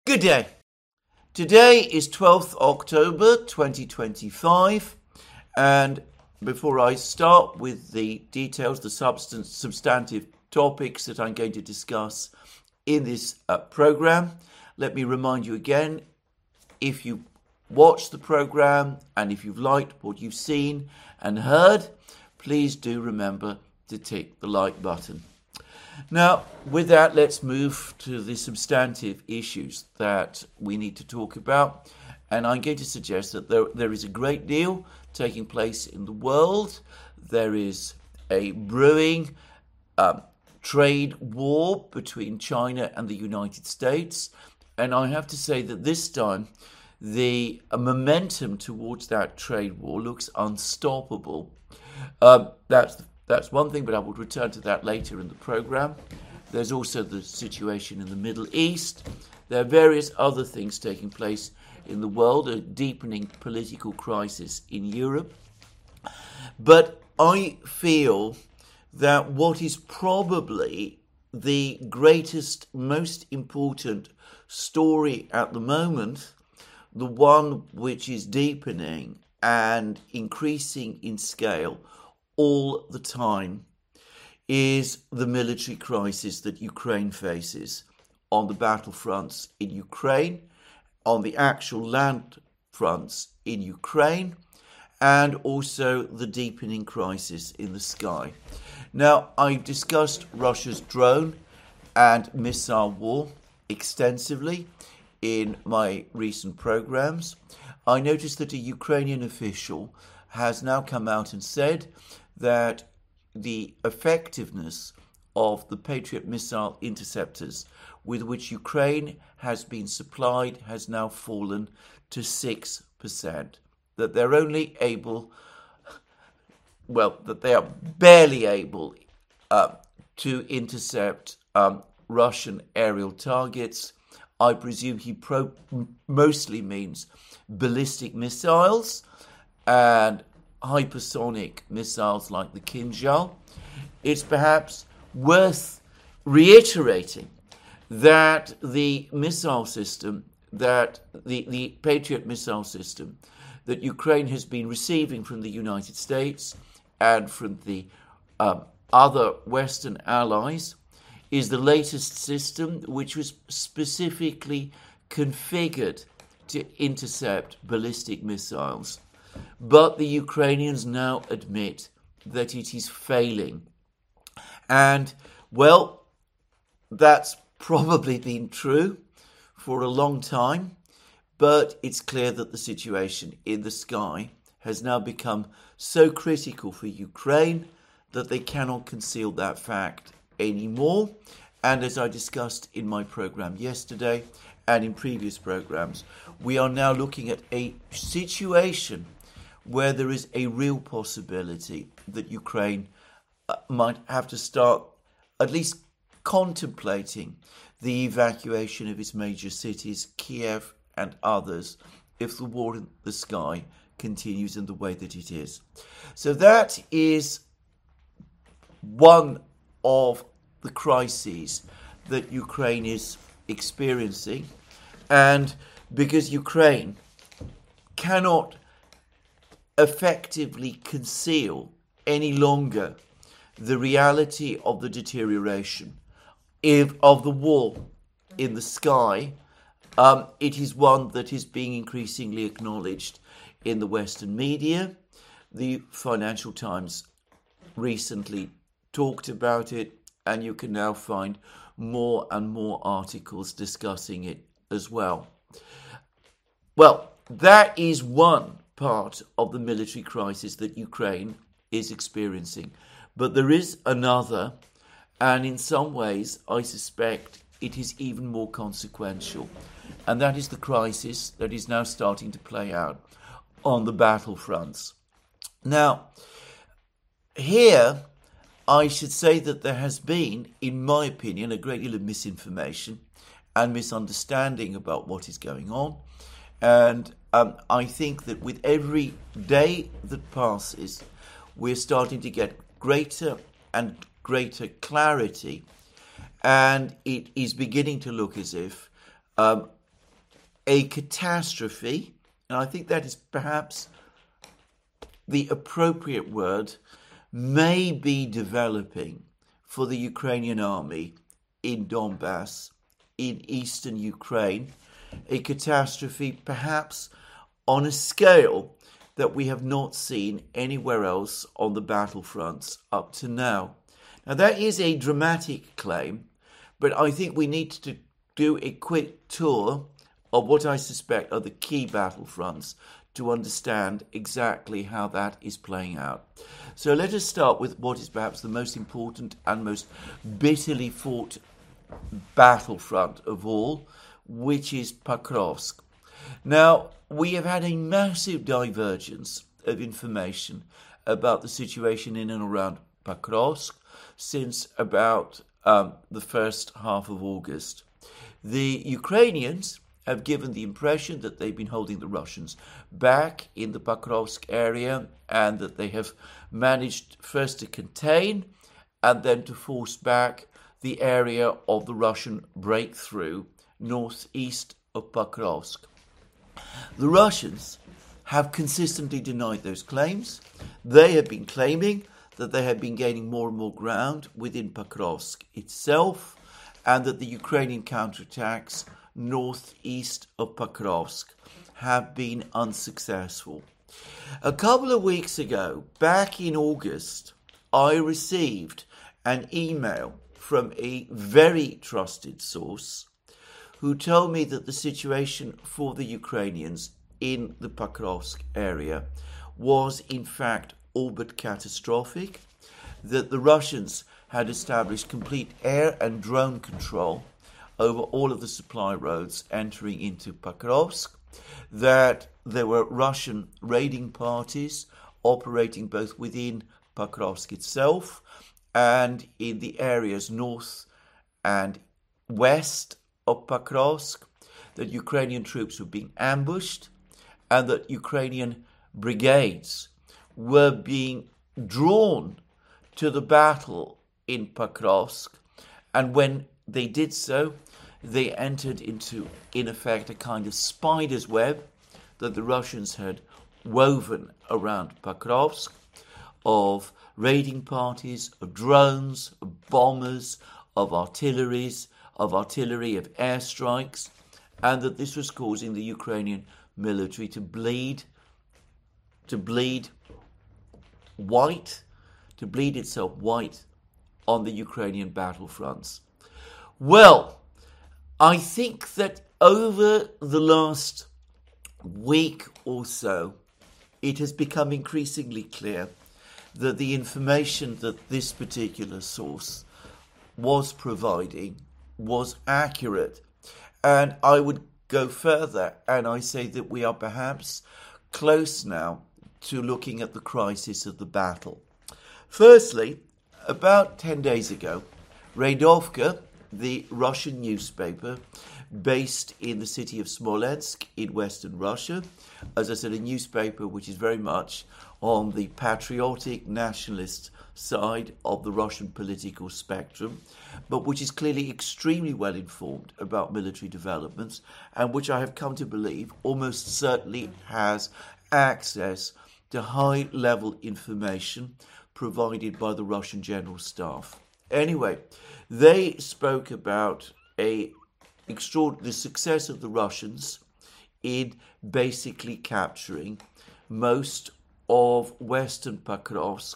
Good day. Today is 12th October 2025, and before I start with the details, the substantive topics that I'm going to discuss in this program, let me remind you again, if you watched the program and if you've liked what you've seen and heard, please do remember to tick the like button. Now, with that, let's move to the substantive issues that we need to talk about. And I'm going to suggest that there is a great deal taking place in the world. There is a brewing trade war between China and the United States. And I have to say that this time, the momentum towards that trade war looks unstoppable. That's one thing, but I will return to that later in the program. There's also the situation in the Middle East. There are various other things taking place in the world, a deepening political crisis in Europe. But I feel that what is probably the greatest, most important story at the moment, the one which is deepening and increasing in scale all the time, is the military crisis that Ukraine faces on the battlefronts in Ukraine, on the actual land fronts in Ukraine, and also the deepening crisis in the sky. Now, I discussed Russia's drone and missile war extensively in my recent programs. I noticed that a Ukrainian official has now come out and said that the effectiveness of the Patriot missile interceptors with which Ukraine has been supplied has now fallen to 6%. That they're only able, that they are barely able to intercept Russian aerial targets. I presume he mostly means ballistic missiles and hypersonic missiles like the Kinzhal. It's perhaps worth reiterating that the missile system, that the Patriot missile system that Ukraine has been receiving from the United States and from the other Western allies, is the latest system which was specifically configured to intercept ballistic missiles. But the Ukrainians now admit that it is failing. And, well, that's probably been true for a long time, but it's clear that the situation in the sky has now become so critical for Ukraine that they cannot conceal that fact anymore. And as I discussed in my program yesterday and in previous programs, we are now looking at a situation where there is a real possibility that Ukraine might have to start at least contemplating the evacuation of its major cities, Kiev and others, if the war in the sky continues in the way that it is. So that is one of the crises that Ukraine is experiencing. And because Ukraine cannot effectively conceal any longer the reality of the deterioration of the war in the sky, it is one that is being increasingly acknowledged in the Western media. The Financial Times recently talked about it, and you can now find more and more articles discussing it as well. Well, that is one part of the military crisis that Ukraine is experiencing. But there is another, and in some ways, I suspect it is even more consequential. And that is the crisis that is now starting to play out on the battlefronts. Now, here, I should say that there has been, in my opinion, a great deal of misinformation and misunderstanding about what is going on. And I think that with every day that passes, we're starting to get greater and greater clarity, and it is beginning to look as if a catastrophe, and I think that is perhaps the appropriate word, may be developing for the Ukrainian army in Donbass, in eastern Ukraine, a catastrophe perhaps on a scale that we have not seen anywhere else on the battlefronts up to now. Now, that is a dramatic claim, but I think we need to do a quick tour of what I suspect are the key battlefronts to understand exactly how that is playing out. So let us start with what is perhaps the most important and most bitterly fought battlefront of all, which is Pokrovsk. Now, we have had a massive divergence of information about the situation in and around Pokrovsk since about the first half of August. The Ukrainians have given the impression that they've been holding the Russians back in the Pokrovsk area and that they have managed first to contain and then to force back the area of the Russian breakthrough northeast of Pokrovsk. The Russians have consistently denied those claims. They have been claiming that they have been gaining more and more ground within Pokrovsk itself and that the Ukrainian counterattacks northeast of Pokrovsk have been unsuccessful. A couple of weeks ago, back in August, I received an email from a very trusted source who told me that the situation for the Ukrainians in the Pokrovsk area was in fact all but catastrophic, that the Russians had established complete air and drone control over all of the supply roads entering into Pokrovsk, that there were Russian raiding parties operating both within Pokrovsk itself and in the areas north and west of Pokrovsk, that Ukrainian troops were being ambushed and that Ukrainian brigades were being drawn to the battle in Pokrovsk, and when they did so, they entered into, in effect, a kind of spider's web that the Russians had woven around Pokrovsk of raiding parties, of drones, of bombers, of artillery, of airstrikes, and that this was causing the Ukrainian military to bleed itself white on the Ukrainian battlefronts. Well, I think that over the last week or so, it has become increasingly clear that the information that this particular source was providing was accurate. And I would go further and I say that we are perhaps close now to looking at the crisis of the battle. Firstly, about 10 days ago, Radovka, the Russian newspaper based in the city of Smolensk in Western Russia, as I said, a newspaper which is very much on the patriotic nationalist side of the Russian political spectrum, but which is clearly extremely well informed about military developments and which I have come to believe almost certainly has access to high-level information provided by the Russian General Staff. Anyway, they spoke about the success of the Russians in basically capturing most of western Pokrovsk,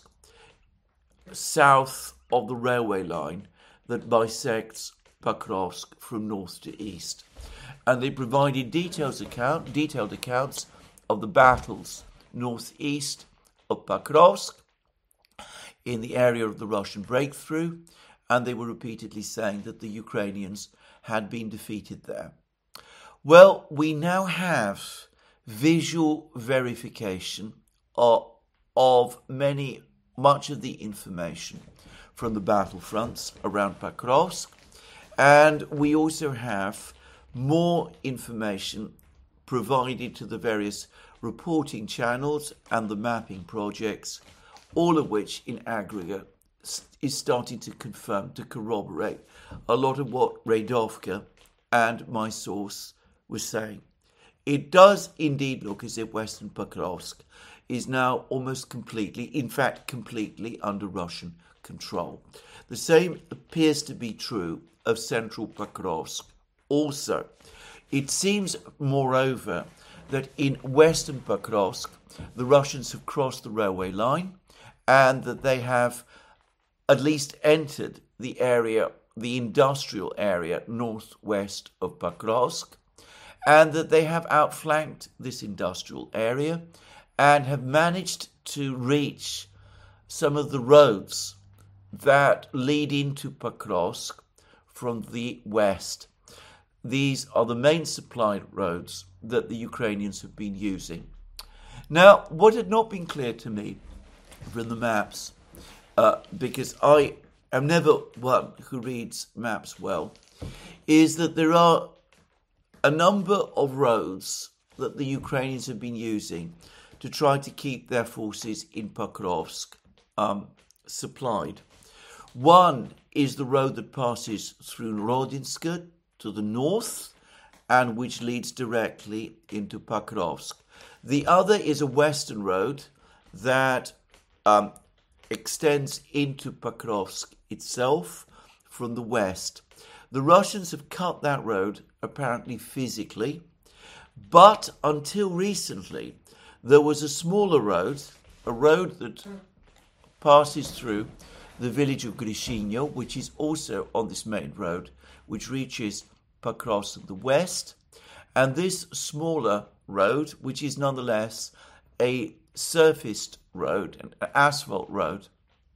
south of the railway line that bisects Pokrovsk from north to east. And they provided detailed accounts of the battles northeast of Pokrovsk in the area of the Russian breakthrough, and they were repeatedly saying that the Ukrainians had been defeated there. Well, we now have visual verification of much of the information from the battlefronts around Pokrovsk, and we also have more information provided to the various reporting channels and the mapping projects, all of which in aggregate is starting to confirm, to corroborate a lot of what Radovka and my source was saying. it does indeed look as if Western Pokrovsk is now almost completely, in fact, completely under Russian control. The same appears to be true of central Pokrovsk also. It seems, moreover, that in Western Pokrovsk, the Russians have crossed the railway line and that they have at least entered the area, the industrial area northwest of Pokrovsk, and that they have outflanked this industrial area and have managed to reach some of the roads that lead into Pokrovsk from the west. These are the main supply roads that the Ukrainians have been using. Now, what had not been clear to me from the maps, because I am never one who reads maps well, is that there are a number of roads that the Ukrainians have been using to try to keep their forces in Pokrovsk supplied. One is the road that passes through Rodinsk to the north and which leads directly into Pokrovsk. The other is a western road that extends into Pokrovsk itself from the west. The Russians have cut that road, apparently physically, but until recently, there was a smaller road, a road that passes through the village of Grishinyo, which is also on this main road, which reaches Pokrovsk in the west. And this smaller road, which is nonetheless a surfaced road, an asphalt road,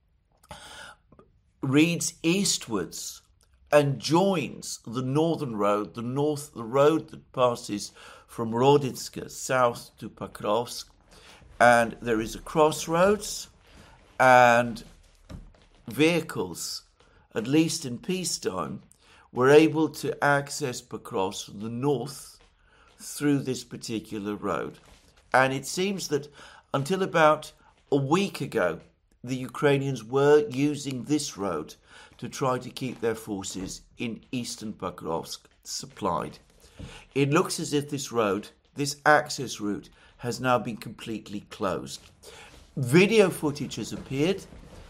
leads eastwards and joins the northern road, the road that passes from Rodinsk south to Pokrovsk. And there is a crossroads, and vehicles, at least in peacetime, were able to access Pokrovsk from the north through this particular road. And it seems that until about a week ago, the Ukrainians were using this road to try to keep their forces in eastern Pokrovsk supplied. It looks as if this road, this access route, has now been completely closed. Video footage has appeared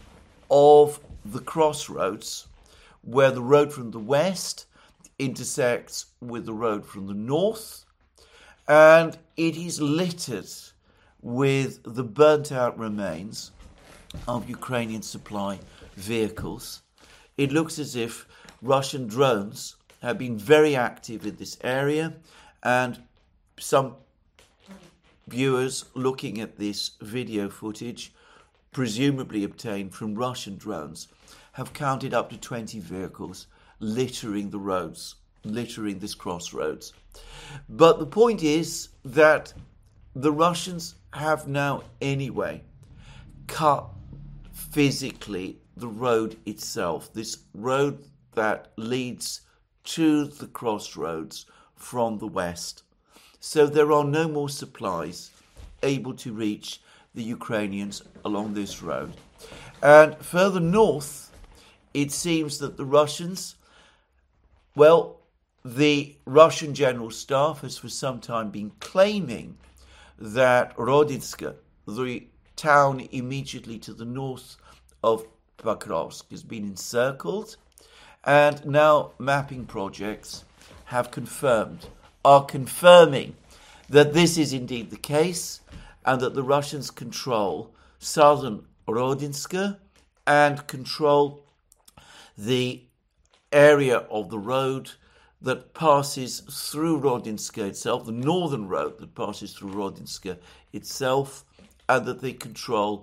of the crossroads where the road from the west intersects with the road from the north, and it is littered with the burnt-out remains of Ukrainian supply vehicles. It looks as if Russian drones have been very active in this area, and some viewers looking at this video footage, presumably obtained from Russian drones, have counted up to 20 vehicles littering the roads, littering this crossroads. But the point is that the Russians have now anyway cut physically the road itself, this road that leads to the crossroads from the west. So there are no more supplies able to reach the Ukrainians along this road. And further north, it seems that the Russians, well, the Russian General Staff has for some time been claiming that Rodinsk, the town immediately to the north of Pokrovsk, has been encircled, and now mapping projects are confirming that this is indeed the case, and that the Russians control southern Rodinsk and control the area of the road that passes through Rodinsk itself, the northern road that passes through Rodinsk itself, and that they control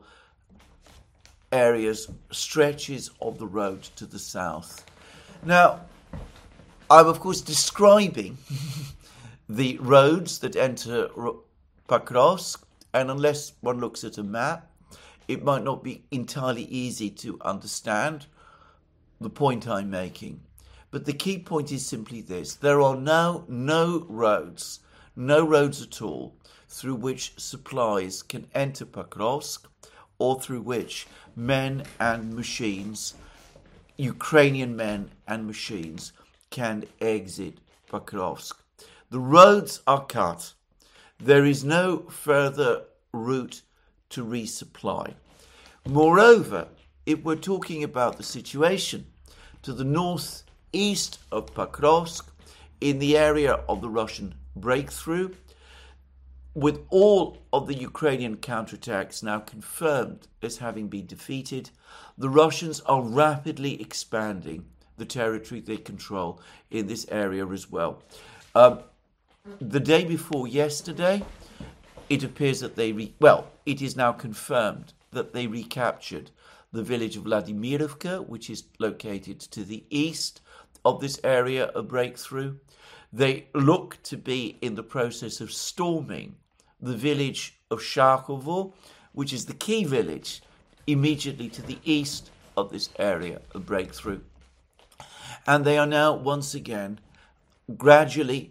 areas, stretches of the road to the south. Now, I'm of course describing the roads that enter Pokrovsk, and unless one looks at a map, it might not be entirely easy to understand the point I'm making. But the key point is simply this: there are now no roads at all, through which supplies can enter Pokrovsk, or through which men and machines, Ukrainian men and machines, can exit Pokrovsk. The roads are cut. there is no further route to resupply. Moreover, if we're talking about the situation to the northeast of Pokrovsk, in the area of the Russian breakthrough, with all of the Ukrainian counterattacks now confirmed as having been defeated, the Russians are rapidly expanding the territory they control in this area as well. The day before yesterday, it appears that it is now confirmed that they recaptured the village of Vladimirovka, which is located to the east of this area of breakthrough. They look to be in the process of storming the village of Sharkovo, which is the key village immediately to the east of this area of breakthrough. And they are now once again rapidly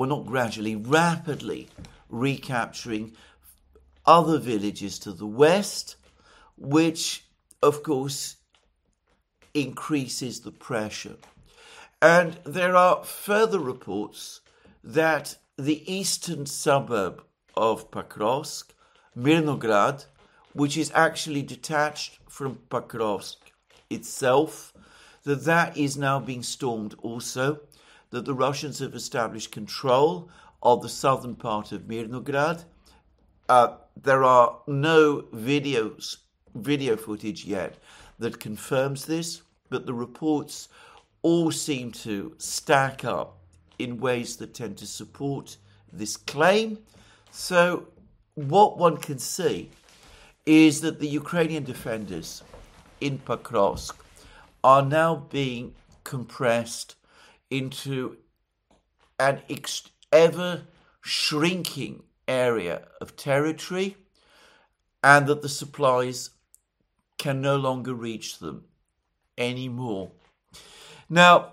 recapturing other villages to the west, which of course increases the pressure. And there are further reports that the eastern suburb of Pokrovsk, Mirnograd, which is actually detached from Pokrovsk itself, that is now being stormed also, that the Russians have established control of the southern part of Mirnograd. There are no video footage yet that confirms this, but the reports all seem to stack up in ways that tend to support this claim. So what one can see is that the Ukrainian defenders in Pokrovsk are now being compressed into an ever shrinking area of territory, and that the supplies can no longer reach them anymore. Now,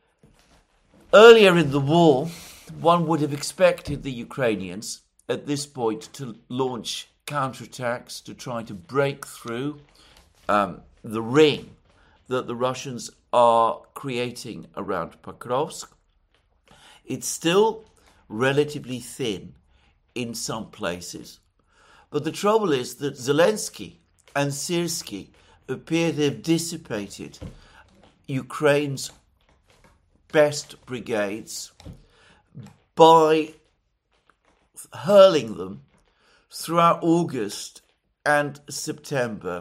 earlier in the war, one would have expected the Ukrainians at this point to launch counterattacks to try to break through the ring that the Russians are creating around Pokrovsk. It's still relatively thin in some places. But the trouble is that Zelensky and Syrskyi appear to have dissipated Ukraine's best brigades by hurling them throughout August and September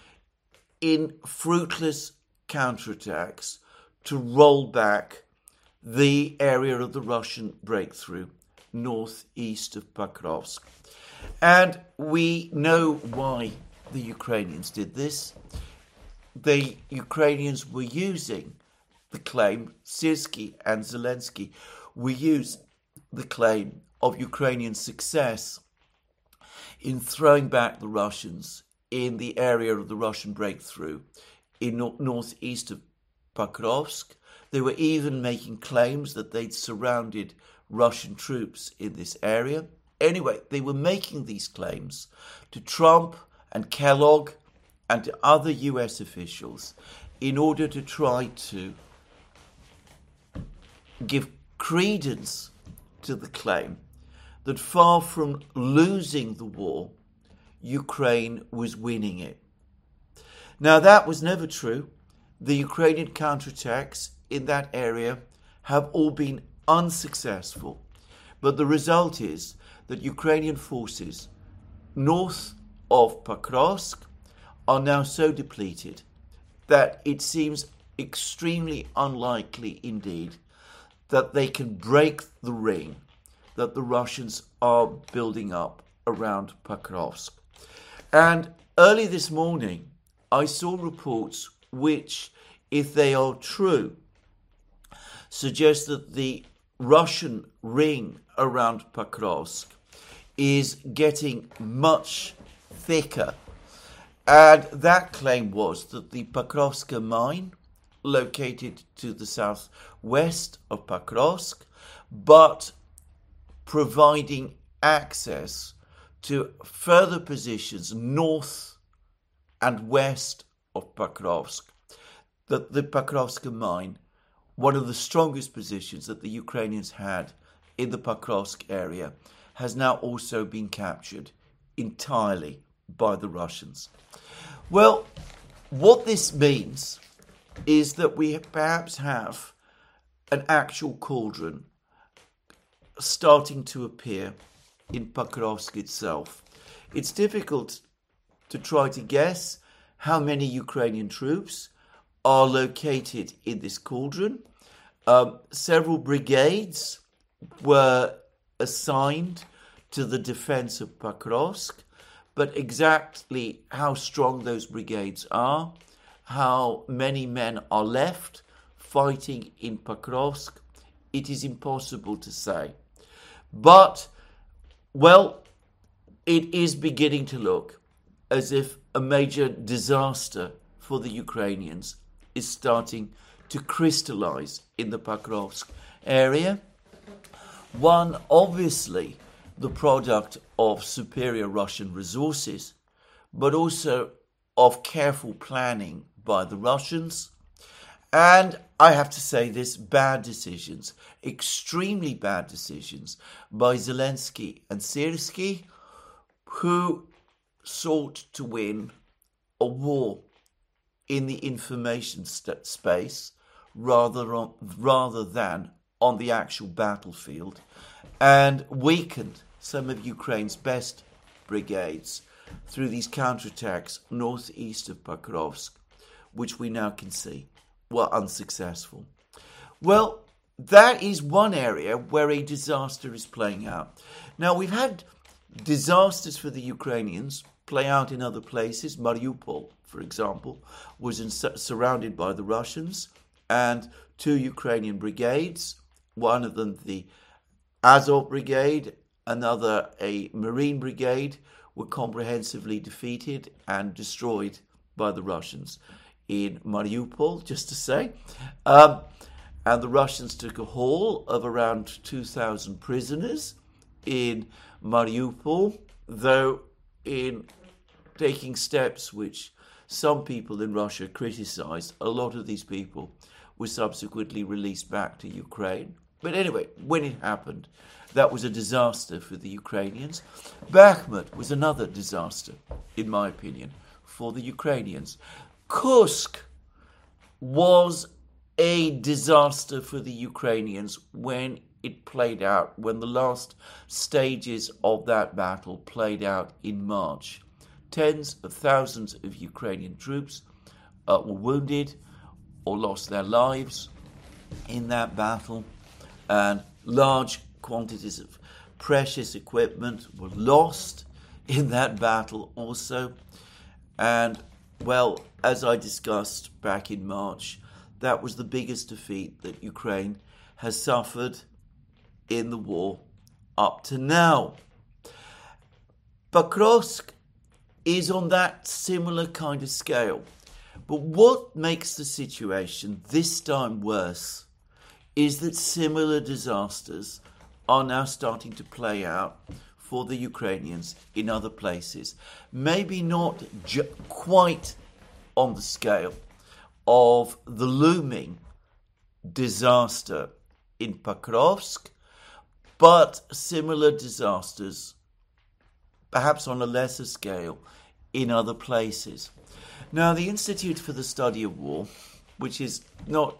in fruitless counterattacks to roll back the area of the Russian breakthrough northeast of Pokrovsk. And we know why the Ukrainians did this. The Ukrainians were using the claim, Syrskyi and Zelensky were using the claim of Ukrainian success in throwing back the Russians in the area of the Russian breakthrough in northeast of Pokrovsk. They were even making claims that they'd surrounded Russian troops in this area. Anyway, they were making these claims to Trump and Kellogg and to other US officials in order to try to give credence to the claim that far from losing the war, Ukraine was winning it. Now, that was never true. The Ukrainian counterattacks in that area have all been unsuccessful. But the result is that Ukrainian forces north of Pokrovsk are now so depleted that it seems extremely unlikely indeed that they can break the ring that the Russians are building up around Pokrovsk. And early this morning, I saw reports which, if they are true, suggest that the Russian ring around Pokrovsk is getting much thicker. And that claim was that the Pokrovska mine, located to the southwest of Pokrovsk, but providing access to further positions north and west of Pokrovsk, that the Pokrovska mine, one of the strongest positions that the Ukrainians had in the Pokrovsk area, has now also been captured entirely by the Russians. Well, what this means is that we perhaps have an actual cauldron starting to appear in Pokrovsk itself. It's difficult to try to guess how many Ukrainian troops are located in this cauldron. Several brigades were assigned to the defense of Pokrovsk, but exactly how strong those brigades are, how many men are left fighting in Pokrovsk, it is impossible to say. But, well, it is beginning to look as if a major disaster for the Ukrainians is starting to crystallize in the Pokrovsk area. One, obviously, the product of superior Russian resources, but also of careful planning by the Russians. And I have to say this, bad decisions, extremely bad decisions by Zelensky and Syrskyi, who sought to win a war in the information space rather than on the actual battlefield, and weakened some of Ukraine's best brigades through these counterattacks northeast of Pokrovsk, which we now can see were unsuccessful. Well, that is one area where a disaster is playing out. Now, we've had disasters for the Ukrainians play out in other places. Mariupol, for example, was surrounded by the Russians, and two Ukrainian brigades, one of them the Azov Brigade, another a Marine Brigade, were comprehensively defeated and destroyed by the Russians in Mariupol, just to say. And the Russians took a haul of around 2,000 prisoners in Mariupol, though in taking steps which some people in Russia criticized, a lot of these people were subsequently released back to Ukraine. But anyway, when it happened, that was a disaster for the Ukrainians. Bakhmut was another disaster, in my opinion, for the Ukrainians. Kursk was a disaster for the Ukrainians when it played out, when the last stages of that battle played out in March. Tens of thousands of Ukrainian troops were wounded or lost their lives in that battle, and large quantities of precious equipment were lost in that battle also. And, well, as I discussed back in March, that was the biggest defeat that Ukraine has suffered in the war up to now. Pokrovsk is on that similar kind of scale. But what makes the situation this time worse is that similar disasters are now starting to play out for the Ukrainians in other places. Maybe not quite on the scale of the looming disaster in Pokrovsk, but similar disasters, perhaps on a lesser scale, in other places. Now, the Institute for the Study of War, which is not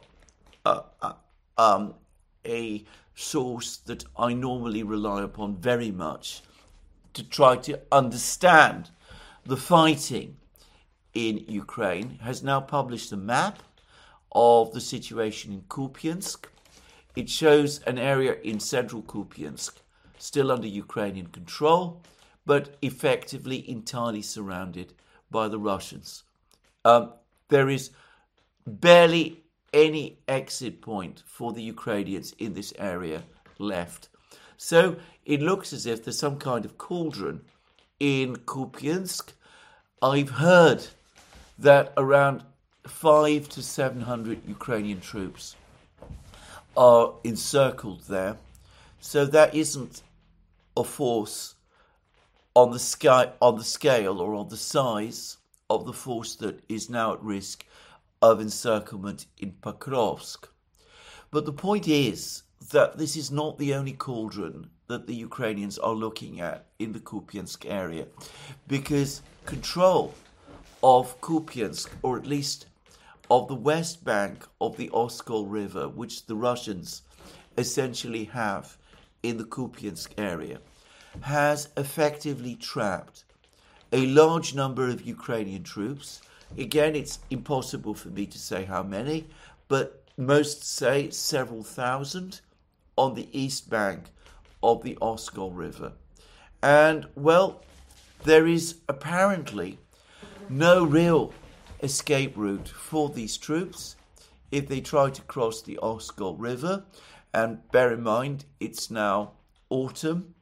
a source that I normally rely upon very much to try to understand the fighting in Ukraine, has now published a map of the situation in Kupiansk. It shows an area in central Kupiansk still under Ukrainian control, but effectively entirely surrounded by the Russians. There is barely any exit point for the Ukrainians in this area left. So it looks as if there's some kind of cauldron in Kupiansk. I've heard that around 500 to 700 Ukrainian troops are encircled there. So that isn't a force on the scale or on the size of the force that is now at risk of encirclement in Pokrovsk. But the point is that this is not the only cauldron that the Ukrainians are looking at in the Kupiansk area, because control of Kupiansk, or at least of the west bank of the Oskol River, which the Russians essentially have in the Kupiansk area, has effectively trapped a large number of Ukrainian troops. Again, it's impossible for me to say how many, but most say several thousand on the east bank of the Oskol River. And, well, there is apparently no real escape route for these troops if they try to cross the Oskol River. And bear in mind, it's now autumn,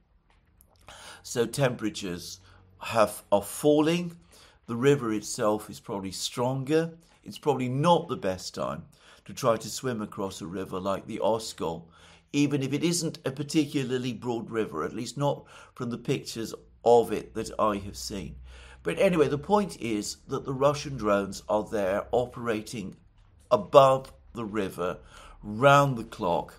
so temperatures are falling. The river itself is probably stronger. It's probably not the best time to try to swim across a river like the Oskol, even if it isn't a particularly broad river, at least not from the pictures of it that I have seen. But anyway, the point is that the Russian drones are there operating above the river, round the clock,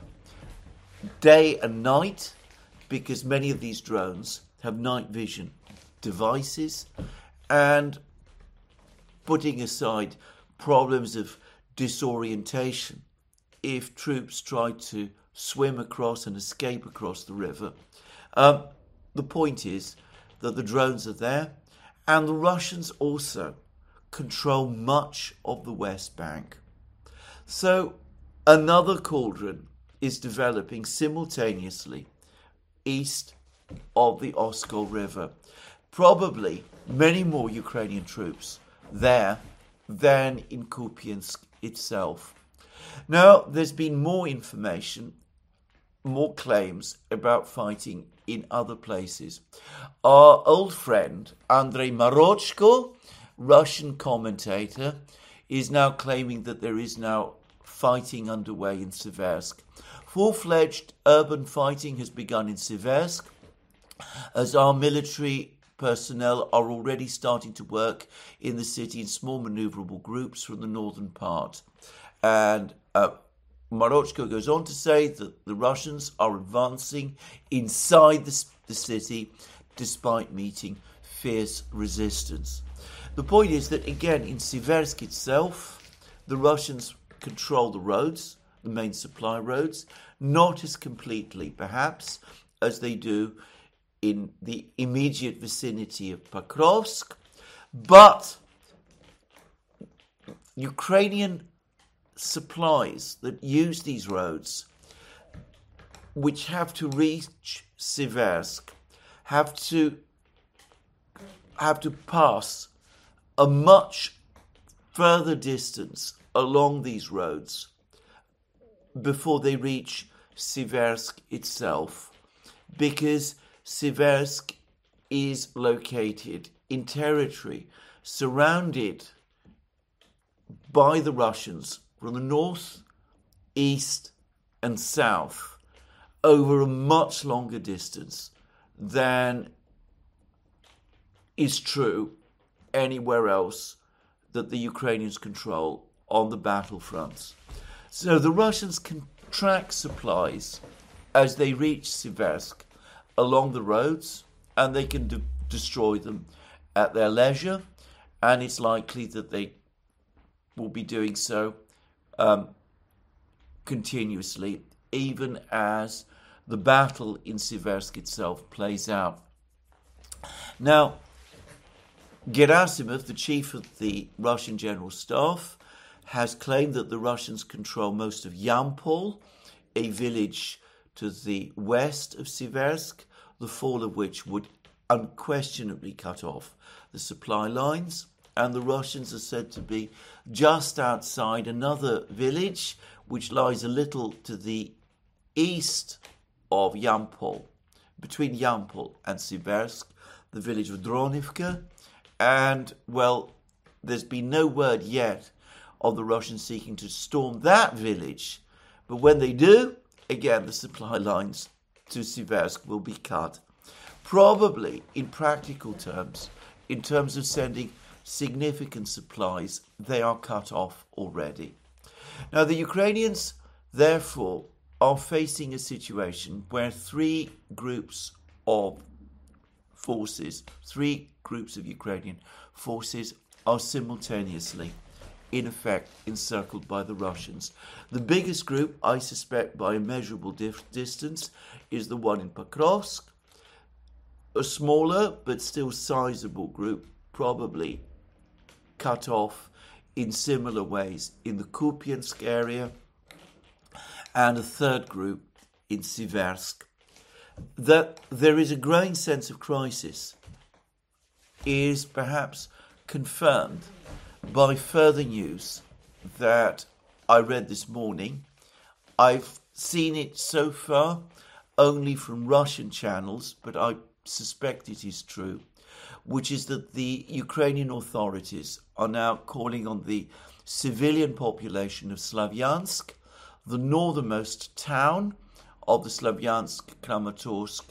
day and night, because many of these drones have night vision devices. And putting aside problems of disorientation, if troops try to swim across and escape across the river, the point is that the drones are there, and the Russians also control much of the West Bank. So another cauldron is developing simultaneously east of the Oskol River. Probably many more Ukrainian troops there than in Kupiansk itself. Now, there's been more information, more claims about fighting in other places. Our old friend Andrei Marochko, Russian commentator, is now claiming that there is now fighting underway in Siversk. Full-fledged urban fighting has begun in Siversk, as our military personnel are already starting to work in the city in small maneuverable groups from the northern part. And Marochko goes on to say that the Russians are advancing inside the city despite meeting fierce resistance. The point is that, again, in Siversk itself, the Russians control the roads, the main supply roads, not as completely, perhaps, as they do in the immediate vicinity of Pokrovsk, but Ukrainian supplies that use these roads, which have to reach Siversk, have to pass a much further distance along these roads before they reach Siversk itself, because Siversk is located in territory surrounded by the Russians from the north, east and south over a much longer distance than is true anywhere else that the Ukrainians control on the battlefronts. So the Russians can track supplies as they reach Siversk along the roads, and they can destroy them at their leisure, and it's likely that they will be doing so continuously, even as the battle in Siversk itself plays out. Now, Gerasimov, the chief of the Russian General Staff, has claimed that the Russians control most of Yampol, a village to the west of Siversk, the fall of which would unquestionably cut off the supply lines. And the Russians are said to be just outside another village, which lies a little to the east of Yampol, between Yampol and Siversk, the village of Dronivka. And, well, there's been no word yet of the Russians seeking to storm that village. But when they do, again, the supply lines to Siversk will be cut. Probably, in practical terms, in terms of sending significant supplies, they are cut off already. Now, the Ukrainians, therefore, are facing a situation where three groups of Ukrainian forces are simultaneously, in effect, encircled by the Russians. The biggest group, I suspect by a measurable distance, is the one in Pokrovsk. A smaller but still sizable group, probably cut off in similar ways in the Kupiansk area, and a third group in Siversk. That there is a growing sense of crisis is perhaps confirmed by further news that I read this morning. I've seen it so far only from Russian channels, but I suspect it is true, which is that the Ukrainian authorities are now calling on the civilian population of Slavyansk, the northernmost town of the Slavyansk-Kramatorsk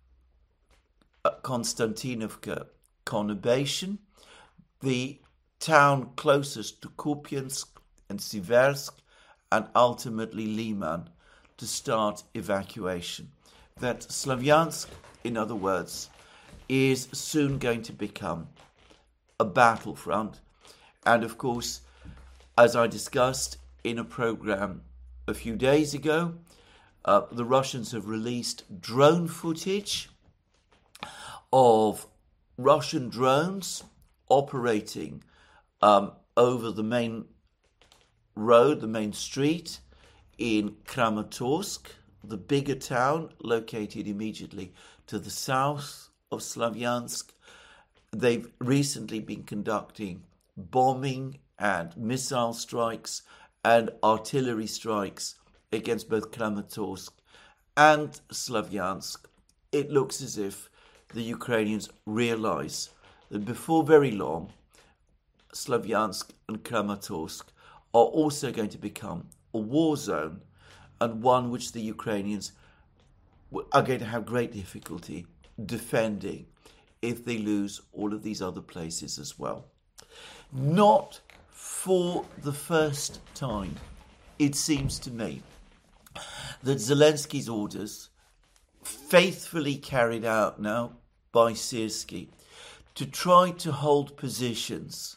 Konstantinovka conurbation, the town closest to Kupiansk and Siversk, and ultimately Liman, to start evacuation. That Slavyansk, in other words, is soon going to become a battlefront. And of course, as I discussed in a program a few days ago, the Russians have released drone footage of Russian drones operating over the main road, the main street in Kramatorsk, the bigger town located immediately to the south of Slavyansk. They've recently been conducting bombing and missile strikes and artillery strikes against both Kramatorsk and Slavyansk. It looks as if the Ukrainians realize that before very long, Slavyansk and Kramatorsk are also going to become a war zone, and one which the Ukrainians are going to have great difficulty defending if they lose all of these other places as well. Not for the first time, it seems to me, that Zelensky's orders, faithfully carried out now by Syrskyi, to try to hold positions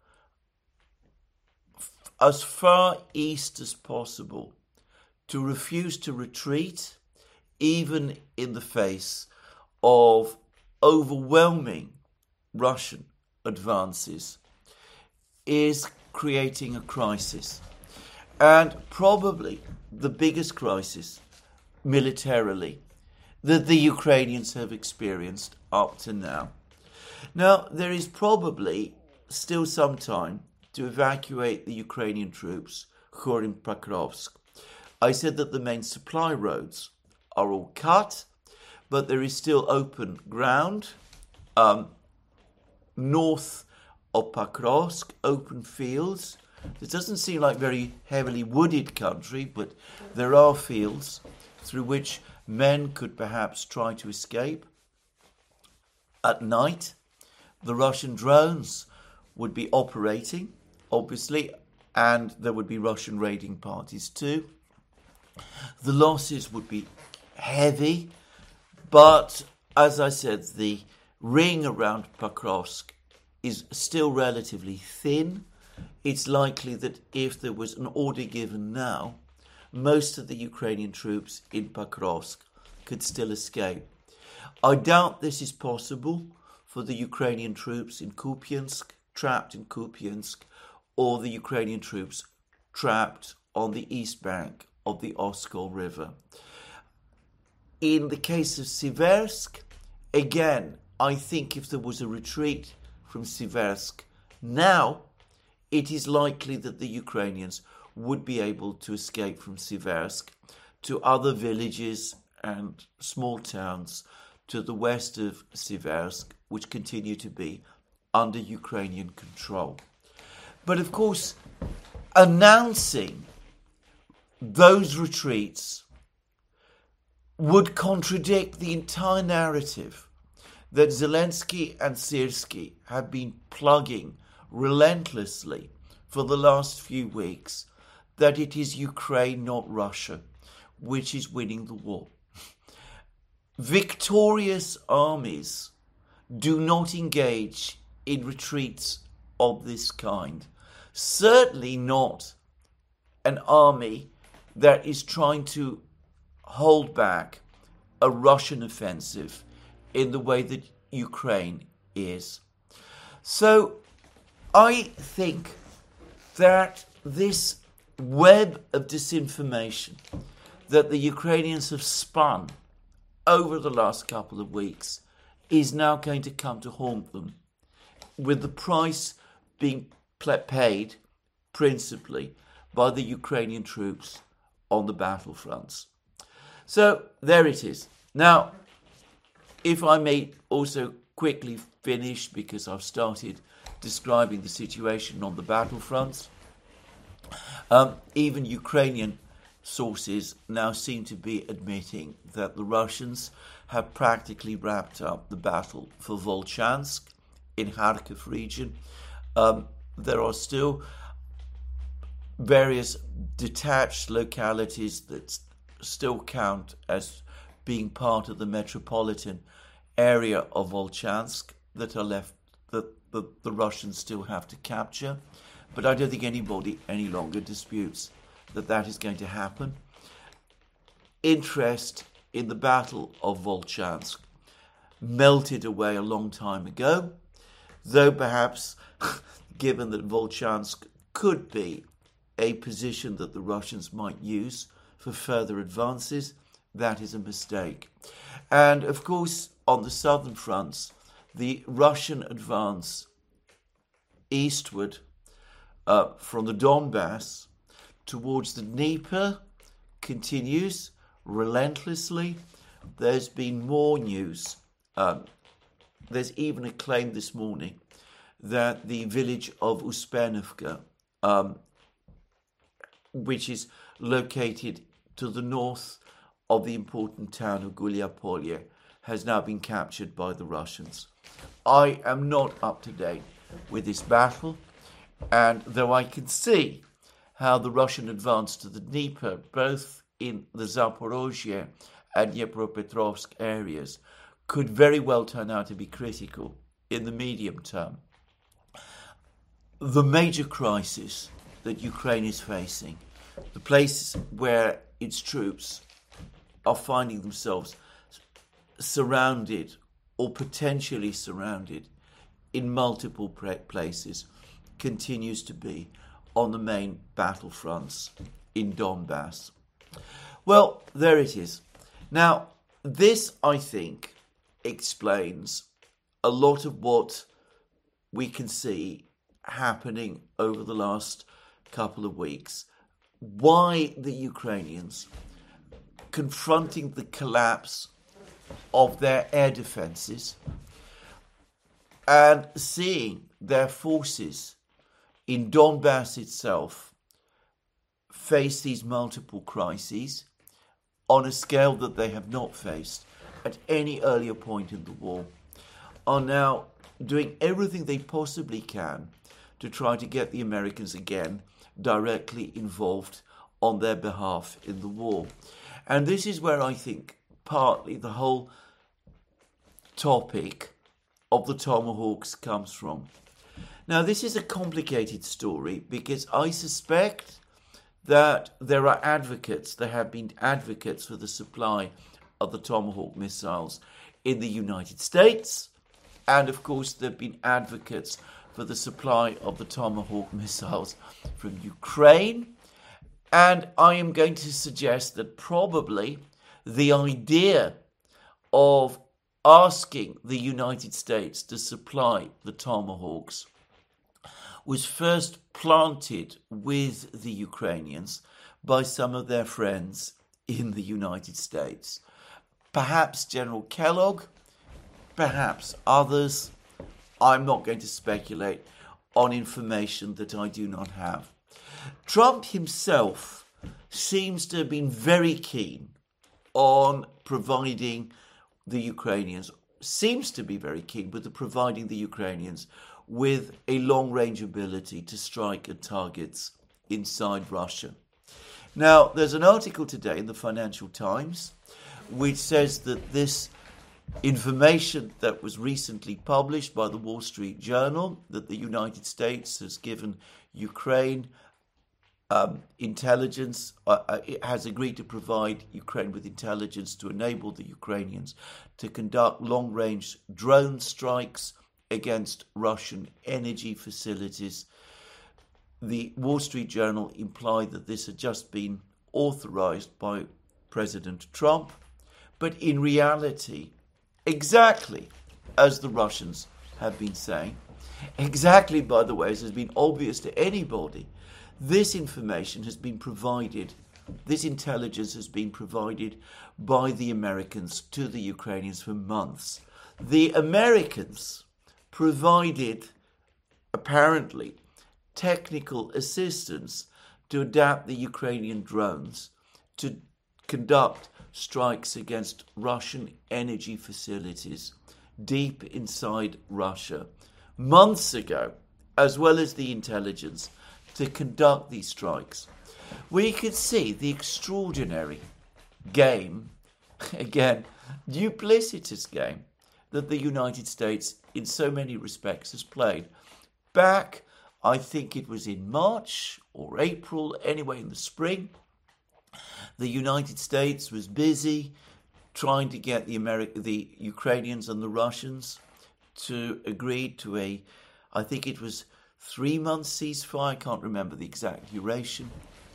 as far east as possible, to refuse to retreat, even in the face of overwhelming Russian advances, is creating a crisis. And probably the biggest crisis militarily that the Ukrainians have experienced up to now. Now, there is probably still some time to evacuate the Ukrainian troops who are in Pokrovsk. I said that the main supply roads are all cut, but there is still open ground north of Pokrovsk, open fields. It doesn't seem like very heavily wooded country, but there are fields through which men could perhaps try to escape. At night, the Russian drones would be operating, obviously, and there would be Russian raiding parties too. The losses would be heavy, but as I said, the ring around Pokrovsk is still relatively thin. It's likely that if there was an order given now, most of the Ukrainian troops in Pokrovsk could still escape. I doubt this is possible for the Ukrainian troops in Kupiansk, trapped in Kupiansk, or the Ukrainian troops trapped on the east bank of the Oskol River. In the case of Siversk, again, I think if there was a retreat from Siversk now, it is likely that the Ukrainians would be able to escape from Siversk to other villages and small towns to the west of Siversk, which continue to be under Ukrainian control. But of course, announcing those retreats would contradict the entire narrative that Zelensky and Syrskyi have been plugging relentlessly for the last few weeks, that it is Ukraine, not Russia, which is winning the war. Victorious armies do not engage in retreats of this kind. Certainly not an army that is trying to hold back a Russian offensive in the way that Ukraine is. So I think that this web of disinformation that the Ukrainians have spun over the last couple of weeks is now going to come to haunt them, with the price being paid principally by the Ukrainian troops on the battlefronts. So there it is. Now, if I may also quickly finish, because I've started describing the situation on the battlefronts, even Ukrainian sources now seem to be admitting that the Russians have practically wrapped up the battle for Volchansk in Kharkiv region. There are still various detached localities that still count as being part of the metropolitan area of Volchansk that are left, that the Russians still have to capture. But I don't think anybody any longer disputes that is going to happen. Interest in the Battle of Volchansk melted away a long time ago, though perhaps given that Volchansk could be a position that the Russians might use for further advances, that is a mistake. And of course, on the southern fronts, the Russian advance eastward from the Donbass towards the Dnieper continues relentlessly. There's been more news. There's even a claim this morning that the village of Uspenovka, which is located to the north of the important town of Gulyapolye, has now been captured by the Russians. I am not up to date with this battle, and though I can see how the Russian advance to the Dnieper, both in the Zaporozhye and Dnipropetrovsk areas, could very well turn out to be critical in the medium term, the major crisis that Ukraine is facing, the places where its troops are finding themselves surrounded or potentially surrounded in multiple places, continues to be on the main battlefronts in Donbass. Well, there it is. Now, this, I think, explains a lot of what we can see happening over the last couple of weeks. Why the Ukrainians, confronting the collapse of their air defenses and seeing their forces in Donbass itself face these multiple crises on a scale that they have not faced at any earlier point in the war, are now doing everything they possibly can to try to get the Americans again directly involved on their behalf in the war. And this is where I think partly the whole topic of the Tomahawks comes from. Now, this is a complicated story because I suspect that there have been advocates for the supply of the Tomahawk missiles in the United States. And of course, there have been advocates for the supply of the Tomahawk missiles from Ukraine. And I am going to suggest that probably the idea of asking the United States to supply the Tomahawks was first planted with the Ukrainians by some of their friends in the United States. Perhaps General Kellogg, perhaps others. I'm not going to speculate on information that I do not have. Trump himself seems to have been very keen on providing the Ukrainians, providing the Ukrainians with a long-range ability to strike at targets inside Russia. Now, there's an article today in the Financial Times which says that this information that was recently published by the Wall Street Journal, that the United States has given Ukraine intelligence, it has agreed to provide Ukraine with intelligence to enable the Ukrainians to conduct long-range drone strikes against Russian energy facilities. The Wall Street Journal implied that this had just been authorized by President Trump, but in reality, exactly as the Russians have been saying, exactly, by the way, as has been obvious to anybody, this information has been provided, this intelligence has been provided by the Americans to the Ukrainians for months. The Americans provided, apparently, technical assistance to adapt the Ukrainian drones to conduct strikes against Russian energy facilities deep inside Russia months ago, as well as the intelligence to conduct these strikes. We could see the extraordinary game, again, duplicitous game, that the United States in so many respects has played. Back, I think it was in March or April, anyway in the spring, the United States was busy trying to get the Ukrainians and the Russians to agree to I think it was 3-month ceasefire, I can't remember the exact duration,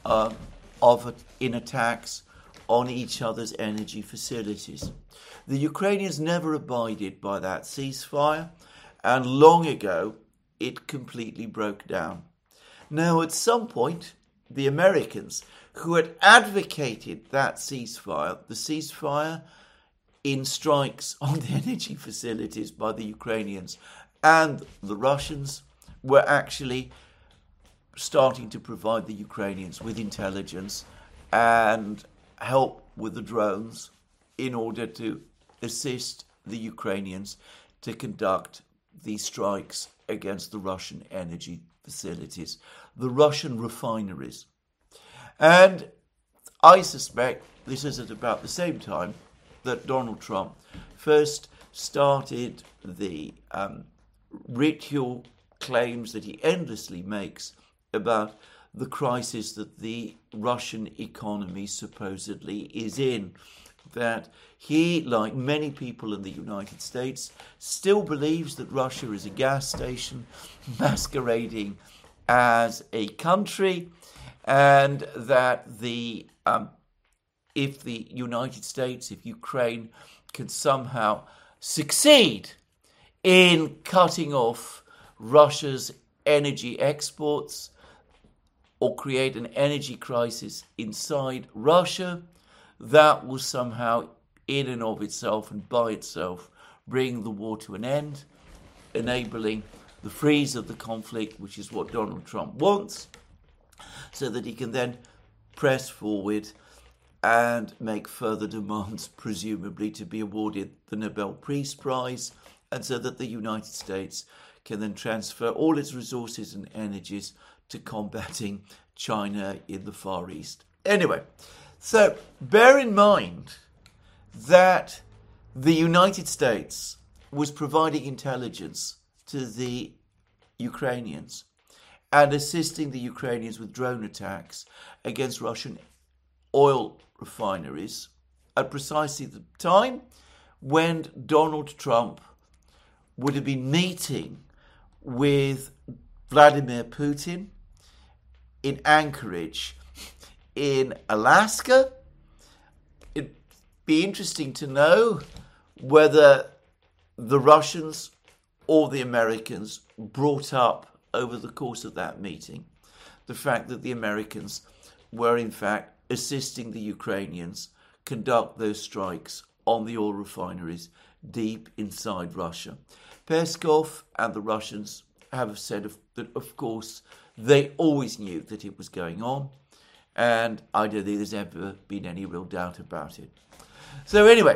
in attacks on each other's energy facilities. The Ukrainians never abided by that ceasefire, and long ago it completely broke down. Now, at some point, the Americans, who had advocated that ceasefire, the ceasefire in strikes on the energy facilities by the Ukrainians and the Russians, were actually starting to provide the Ukrainians with intelligence and help with the drones in order to assist the Ukrainians to conduct these strikes against the Russian energy facilities, the Russian refineries. And I suspect this is at about the same time that Donald Trump first started the ritual claims that he endlessly makes about the crisis that the Russian economy supposedly is in. That he, like many people in the United States, still believes that Russia is a gas station masquerading as a country, and that if the United States, if Ukraine can somehow succeed in cutting off Russia's energy exports or create an energy crisis inside Russia, that will somehow, in and of itself and by itself, bring the war to an end, enabling the freeze of the conflict, which is what Donald Trump wants, so that he can then press forward and make further demands, presumably to be awarded the Nobel Peace Prize, and so that the United States can then transfer all its resources and energies to combating China in the Far East. Anyway, so bear in mind that the United States was providing intelligence to the Ukrainians and assisting the Ukrainians with drone attacks against Russian oil refineries at precisely the time when Donald Trump would have been meeting with Vladimir Putin in Anchorage in Alaska. It'd be interesting to know whether the Russians or the Americans brought up over the course of that meeting the fact that the Americans were in fact assisting the Ukrainians conduct those strikes on the oil refineries deep inside Russia. Peskov and the Russians have said that, of course, they always knew that it was going on, and I don't think there's ever been any real doubt about it. So anyway,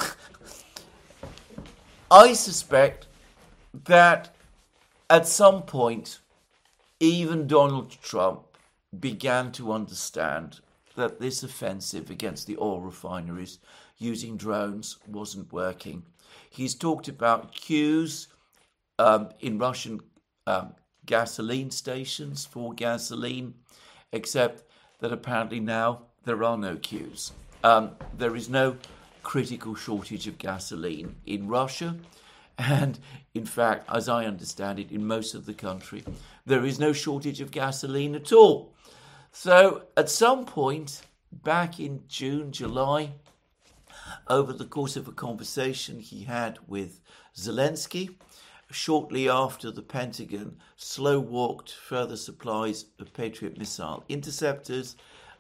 I suspect that at some point, even Donald Trump began to understand that this offensive against the oil refineries using drones wasn't working. He's talked about queues in Russian gasoline stations for gasoline, except that apparently now there are no queues. There is no critical shortage of gasoline in Russia. And in fact, as I understand it, in most of the country, there is no shortage of gasoline at all. So at some point back in June, July, over the course of a conversation he had with Zelensky, shortly after the Pentagon slow-walked further supplies of Patriot missile interceptors,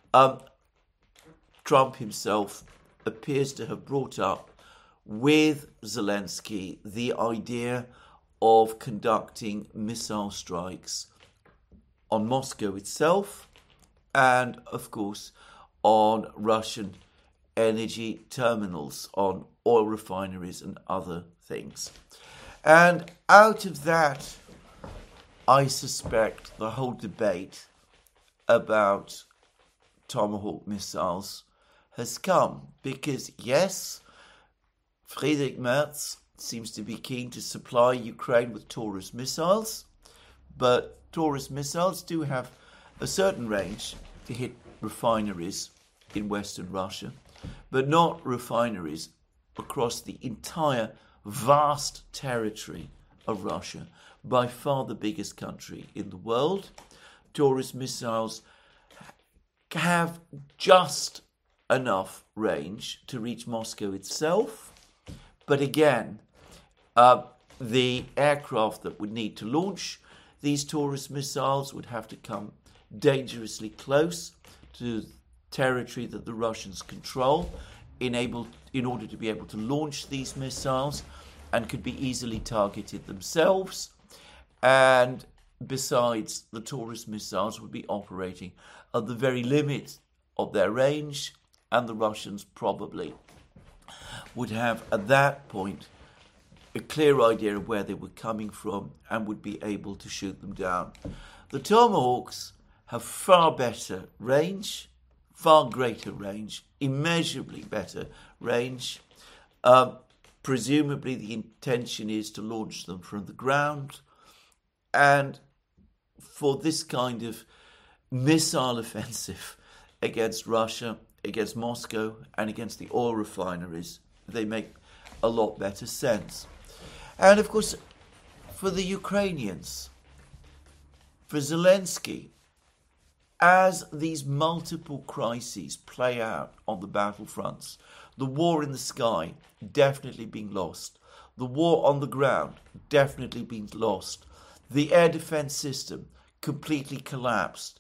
Trump himself appears to have brought up with Zelensky the idea of conducting missile strikes on Moscow itself and, of course, on Russian energy terminals, on oil refineries and other things. And out of that, I suspect the whole debate about Tomahawk missiles has come. Because, yes, Friedrich Merz seems to be keen to supply Ukraine with Taurus missiles, but Taurus missiles do have a certain range to hit refineries in Western Russia, but not refineries across the entire vast territory of Russia, by far the biggest country in the world. Taurus missiles have just enough range to reach Moscow itself, but again, the aircraft that would need to launch these Taurus missiles would have to come dangerously close to territory that the Russians control in order to be able to launch these missiles, and could be easily targeted themselves. And besides, the Taurus missiles would be operating at the very limit of their range, and the Russians probably would have at that point a clear idea of where they were coming from and would be able to shoot them down. The Tomahawks have far better range, far greater range, immeasurably better range. Presumably the intention is to launch them from the ground. And for this kind of missile offensive against Russia, against Moscow, and against the oil refineries, they make a lot better sense. And of course, for the Ukrainians, for Zelensky, as these multiple crises play out on the battlefronts, the war in the sky definitely being lost, the war on the ground definitely being lost, the air defense system completely collapsed,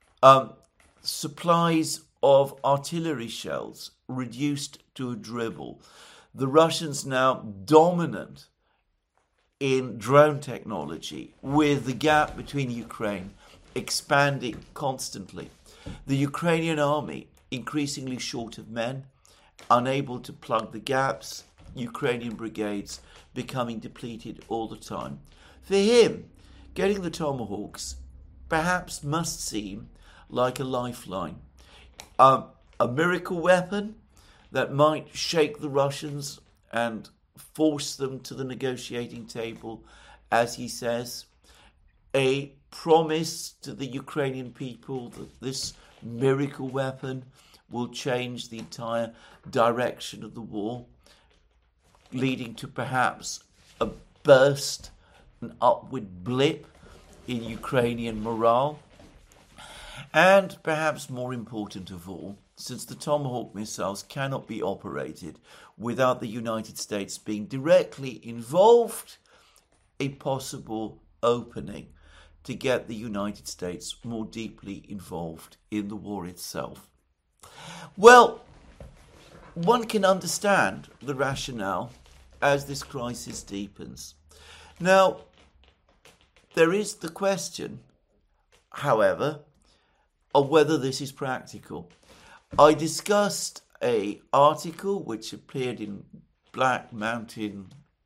supplies of artillery shells reduced to a dribble, the Russians now dominant in drone technology, with the gap between Ukraine expanding constantly, the Ukrainian army increasingly short of men, unable to plug the gaps, Ukrainian brigades becoming depleted all the time. For him, getting the Tomahawks perhaps must seem like a lifeline, a miracle weapon that might shake the Russians and force them to the negotiating table, as he says, a promise to the Ukrainian people that this miracle weapon will change the entire direction of the war, leading to perhaps a burst, an upward blip in Ukrainian morale. And perhaps more important of all, since the Tomahawk missiles cannot be operated without the United States being directly involved, a possible opening to get the United States more deeply involved in the war itself. Well, one can understand the rationale as this crisis deepens. Now, there is the question, however, of whether this is practical. I discussed an article which appeared in Black Mountain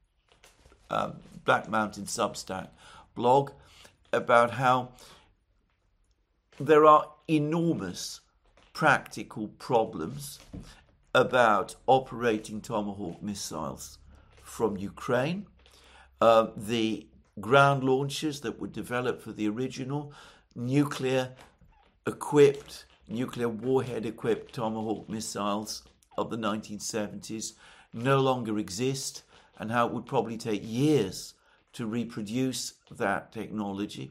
Substack blog about how there are enormous practical problems about operating Tomahawk missiles from Ukraine. The ground launchers that were developed for the original nuclear warhead-equipped Tomahawk missiles of the 1970s no longer exist, and how it would probably take years to reproduce that technology.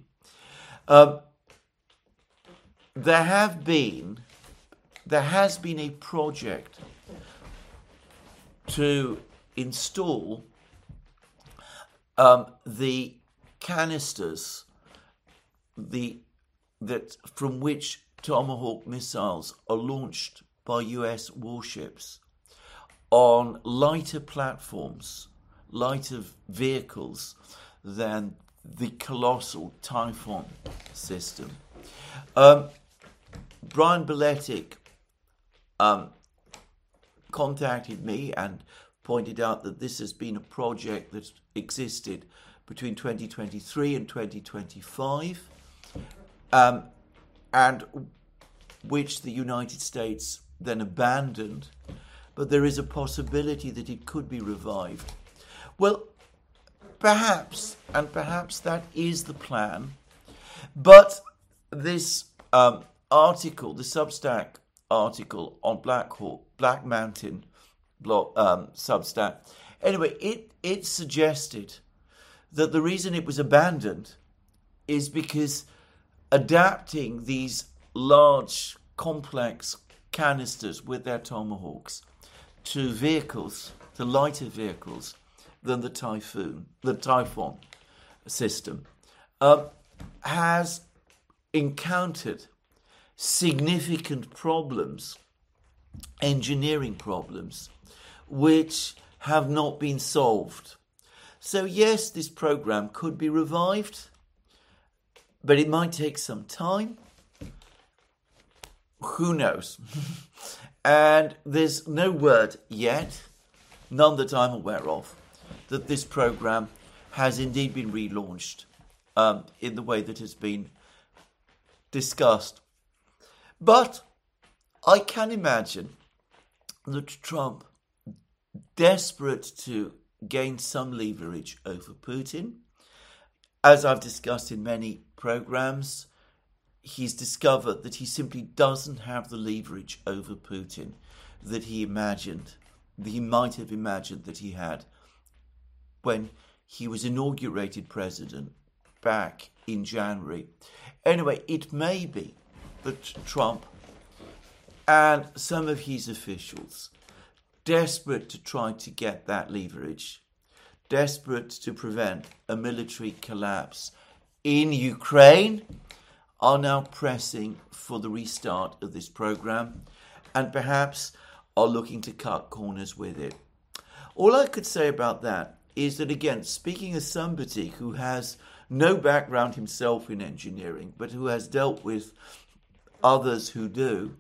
There has been a project to install the canisters from which Tomahawk missiles are launched by US warships on lighter platforms, lighter vehicles than the colossal Typhon system. Brian Beletic contacted me and pointed out that this has been a project that existed between 2023 and 2025, and which the United States then abandoned, but there is a possibility that it could be revived. Well, perhaps that is the plan, but this article, the Substack article on Black Mountain Substack, anyway, it suggested that the reason it was abandoned is because adapting these large, complex canisters with their Tomahawks to lighter vehicles than the Typhon system, has encountered significant problems, engineering problems, which have not been solved. So yes, this program could be revived, but it might take some time. Who knows? And there's no word yet, none that I'm aware of, that this program has indeed been relaunched in the way that has been discussed. But I can imagine that Trump, desperate to gain some leverage over Putin, as I've discussed in many programs, he's discovered that he simply doesn't have the leverage over Putin that he might have imagined that he had when he was inaugurated president back in January. Anyway, it may be that Trump and some of his officials, desperate to try to get that leverage, desperate to prevent a military collapse in Ukraine, are now pressing for the restart of this program and perhaps are looking to cut corners with it. All I could say about that is that, again, speaking as somebody who has no background himself in engineering, but who has dealt with others who do,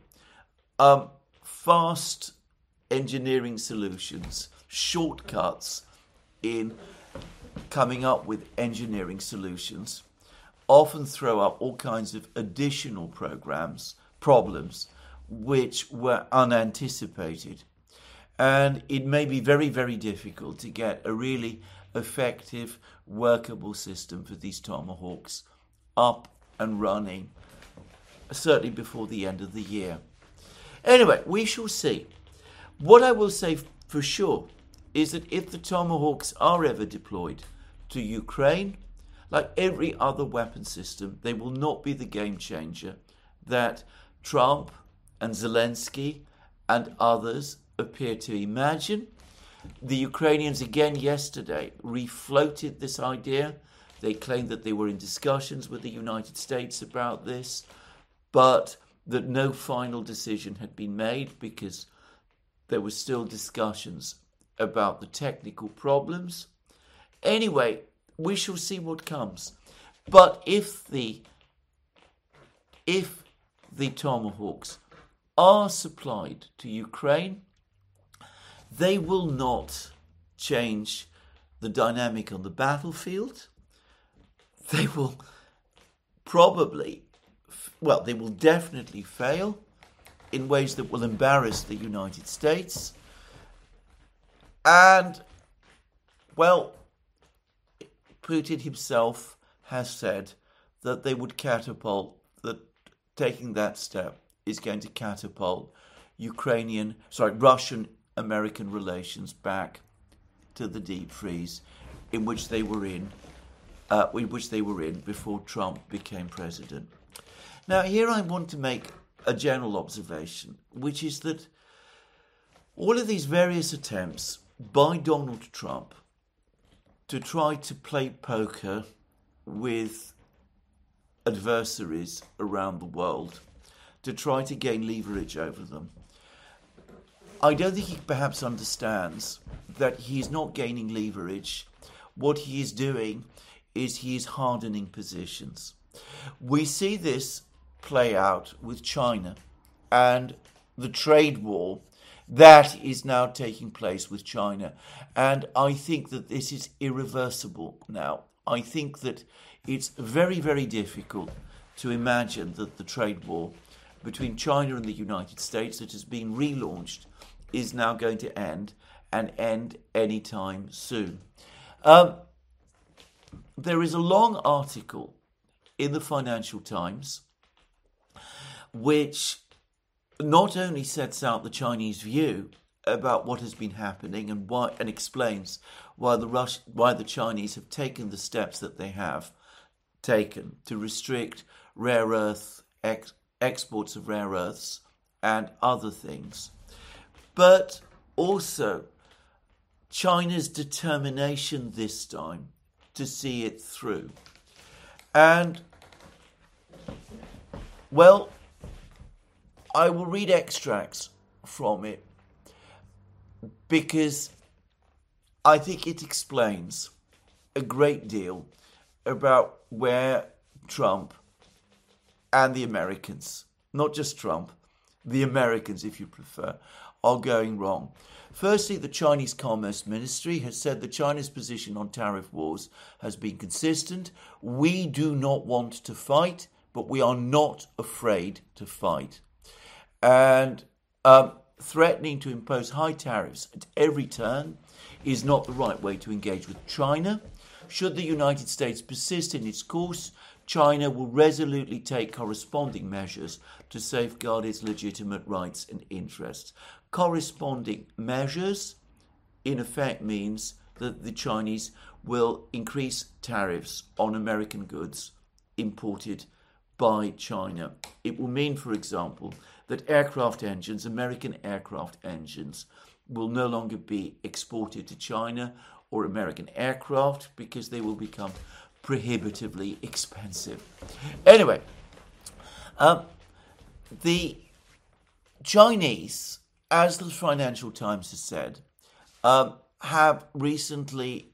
fast engineering solutions, shortcuts in coming up with engineering solutions, often throw up all kinds of additional problems which were unanticipated. And it may be very, very difficult to get a really effective, workable system for these Tomahawks up and running, certainly before the end of the year. Anyway, we shall see. What I will say for sure is that if the Tomahawks are ever deployed to Ukraine, like every other weapon system, they will not be the game changer that Trump and Zelensky and others appear to imagine. The Ukrainians again yesterday refloated this idea. They claimed that they were in discussions with the United States about this, but that no final decision had been made because there were still discussions about the technical problems. Anyway, we shall see what comes. But if the Tomahawks are supplied to Ukraine, they will not change the dynamic on the battlefield. They will definitely fail in ways that will embarrass the United States. And, well, Putin himself has said that they would catapult, that taking that step is going to catapult Russian-American relations back to the deep freeze in which they were in before Trump became president. Now, here I want to make a general observation, which is that all of these various attempts by Donald Trump to try to play poker with adversaries around the world, to try to gain leverage over them, I don't think he perhaps understands that he's not gaining leverage. What he is doing is he is hardening positions. We see this play out with China and the trade war that is now taking place with China. And I think that this is irreversible now. I think that it's very, very difficult to imagine that the trade war between China and the United States that has been relaunched is now going to end and end anytime soon. There is a long article in the Financial Times which not only sets out the Chinese view about what has been happening and why, and explains why the Chinese have taken the steps that they have taken to restrict rare earth exports of rare earths and other things, but also China's determination this time to see it through. And, well, I will read extracts from it because I think it explains a great deal about where Trump and the Americans, not just Trump, the Americans, if you prefer, are going wrong. Firstly, the Chinese Commerce Ministry has said that China's position on tariff wars has been consistent. We do not want to fight, but we are not afraid to fight. And threatening to impose high tariffs at every turn is not the right way to engage with China. Should the United States persist in its course, China will resolutely take corresponding measures to safeguard its legitimate rights and interests. Corresponding measures, in effect, means that the Chinese will increase tariffs on American goods imported by China. It will mean, for example, that American aircraft engines, will no longer be exported to China or American aircraft because they will become prohibitively expensive. Anyway, the Chinese, as the Financial Times has said, have recently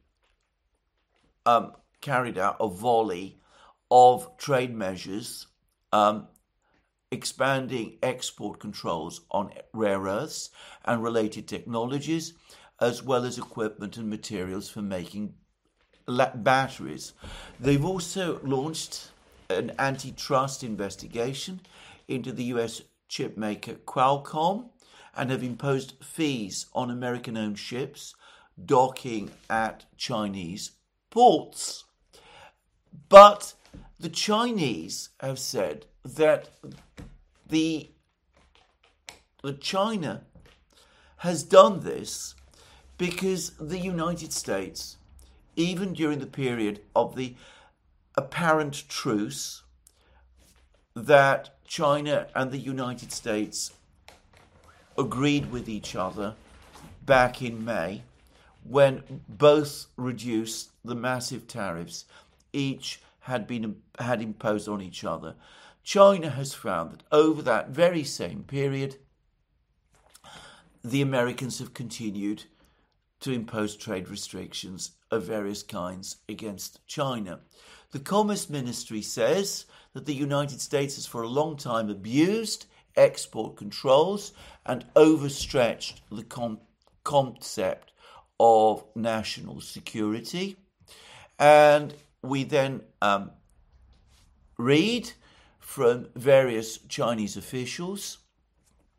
carried out a volley of trade measures, expanding export controls on rare earths and related technologies, as well as equipment and materials for making batteries. They've also launched an antitrust investigation into the US chip maker Qualcomm and have imposed fees on American-owned ships docking at Chinese ports. But the Chinese have said that the China has done this because the United States, even during the period of the apparent truce that China and the United States agreed with each other back in May, when both reduced the massive tariffs each had imposed on each other, China has found that over that very same period, the Americans have continued to impose trade restrictions of various kinds against China. The Commerce Ministry says that the United States has for a long time abused export controls and overstretched the concept of national security. And we then read from various Chinese officials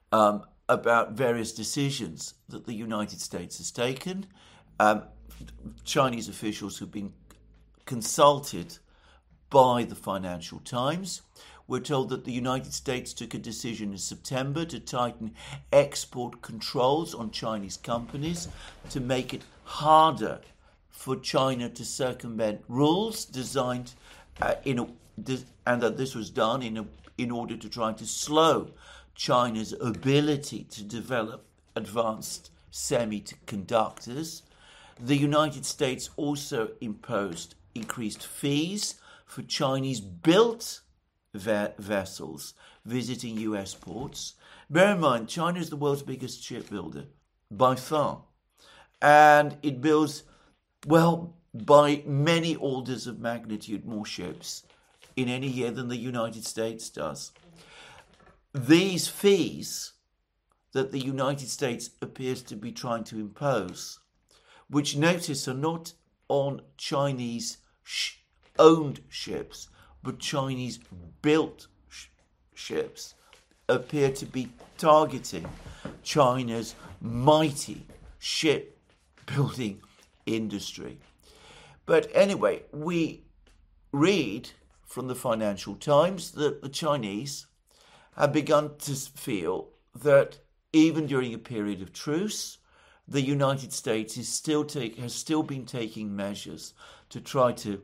about various decisions that the United States has taken. Chinese officials who've been consulted by the Financial Times. We're told that the United States took a decision in September to tighten export controls on Chinese companies to make it harder for China to circumvent rules designed and that this was done in order to try to slow China's ability to develop advanced semiconductors. The United States also imposed increased fees for Chinese-built vessels visiting US ports. Bear in mind, China is the world's biggest shipbuilder, by far. And it builds, well, by many orders of magnitude more ships in any year than the United States does. These fees that the United States appears to be trying to impose, which notice are not on Chinese owned ships, but Chinese built ships, appear to be targeting China's mighty shipbuilding industry. But anyway, we read from the Financial Times that the Chinese have begun to feel that even during a period of truce, the United States has still been taking measures to try to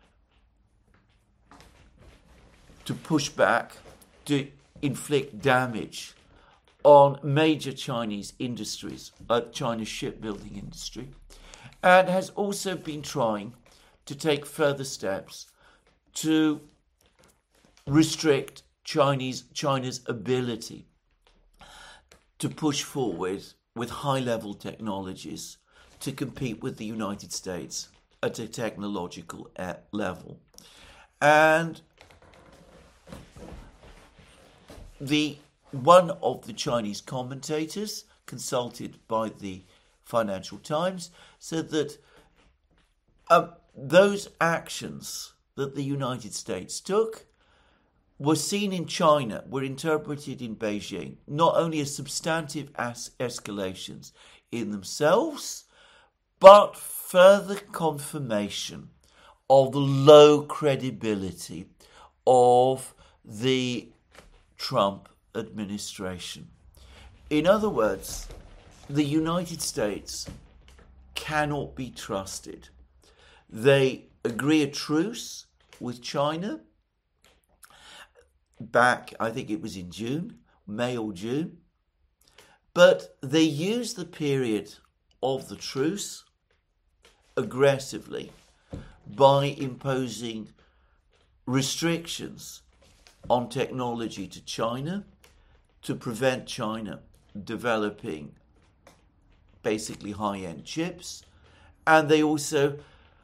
push back, to inflict damage on major Chinese industries, China's shipbuilding industry, and has also been trying to take further steps to restrict China's ability to push forward with high-level technologies to compete with the United States at a technological level. And one of the Chinese commentators consulted by the Financial Times said that those actions that the United States took were seen in China, were interpreted in Beijing, not only as substantive escalations in themselves, but further confirmation of the low credibility of the Trump administration. In other words, the United States cannot be trusted. They agree a truce with China back, I think it was in June, May or June, but they use the period of the truce aggressively by imposing restrictions on technology to China to prevent China developing basically high-end chips, and they also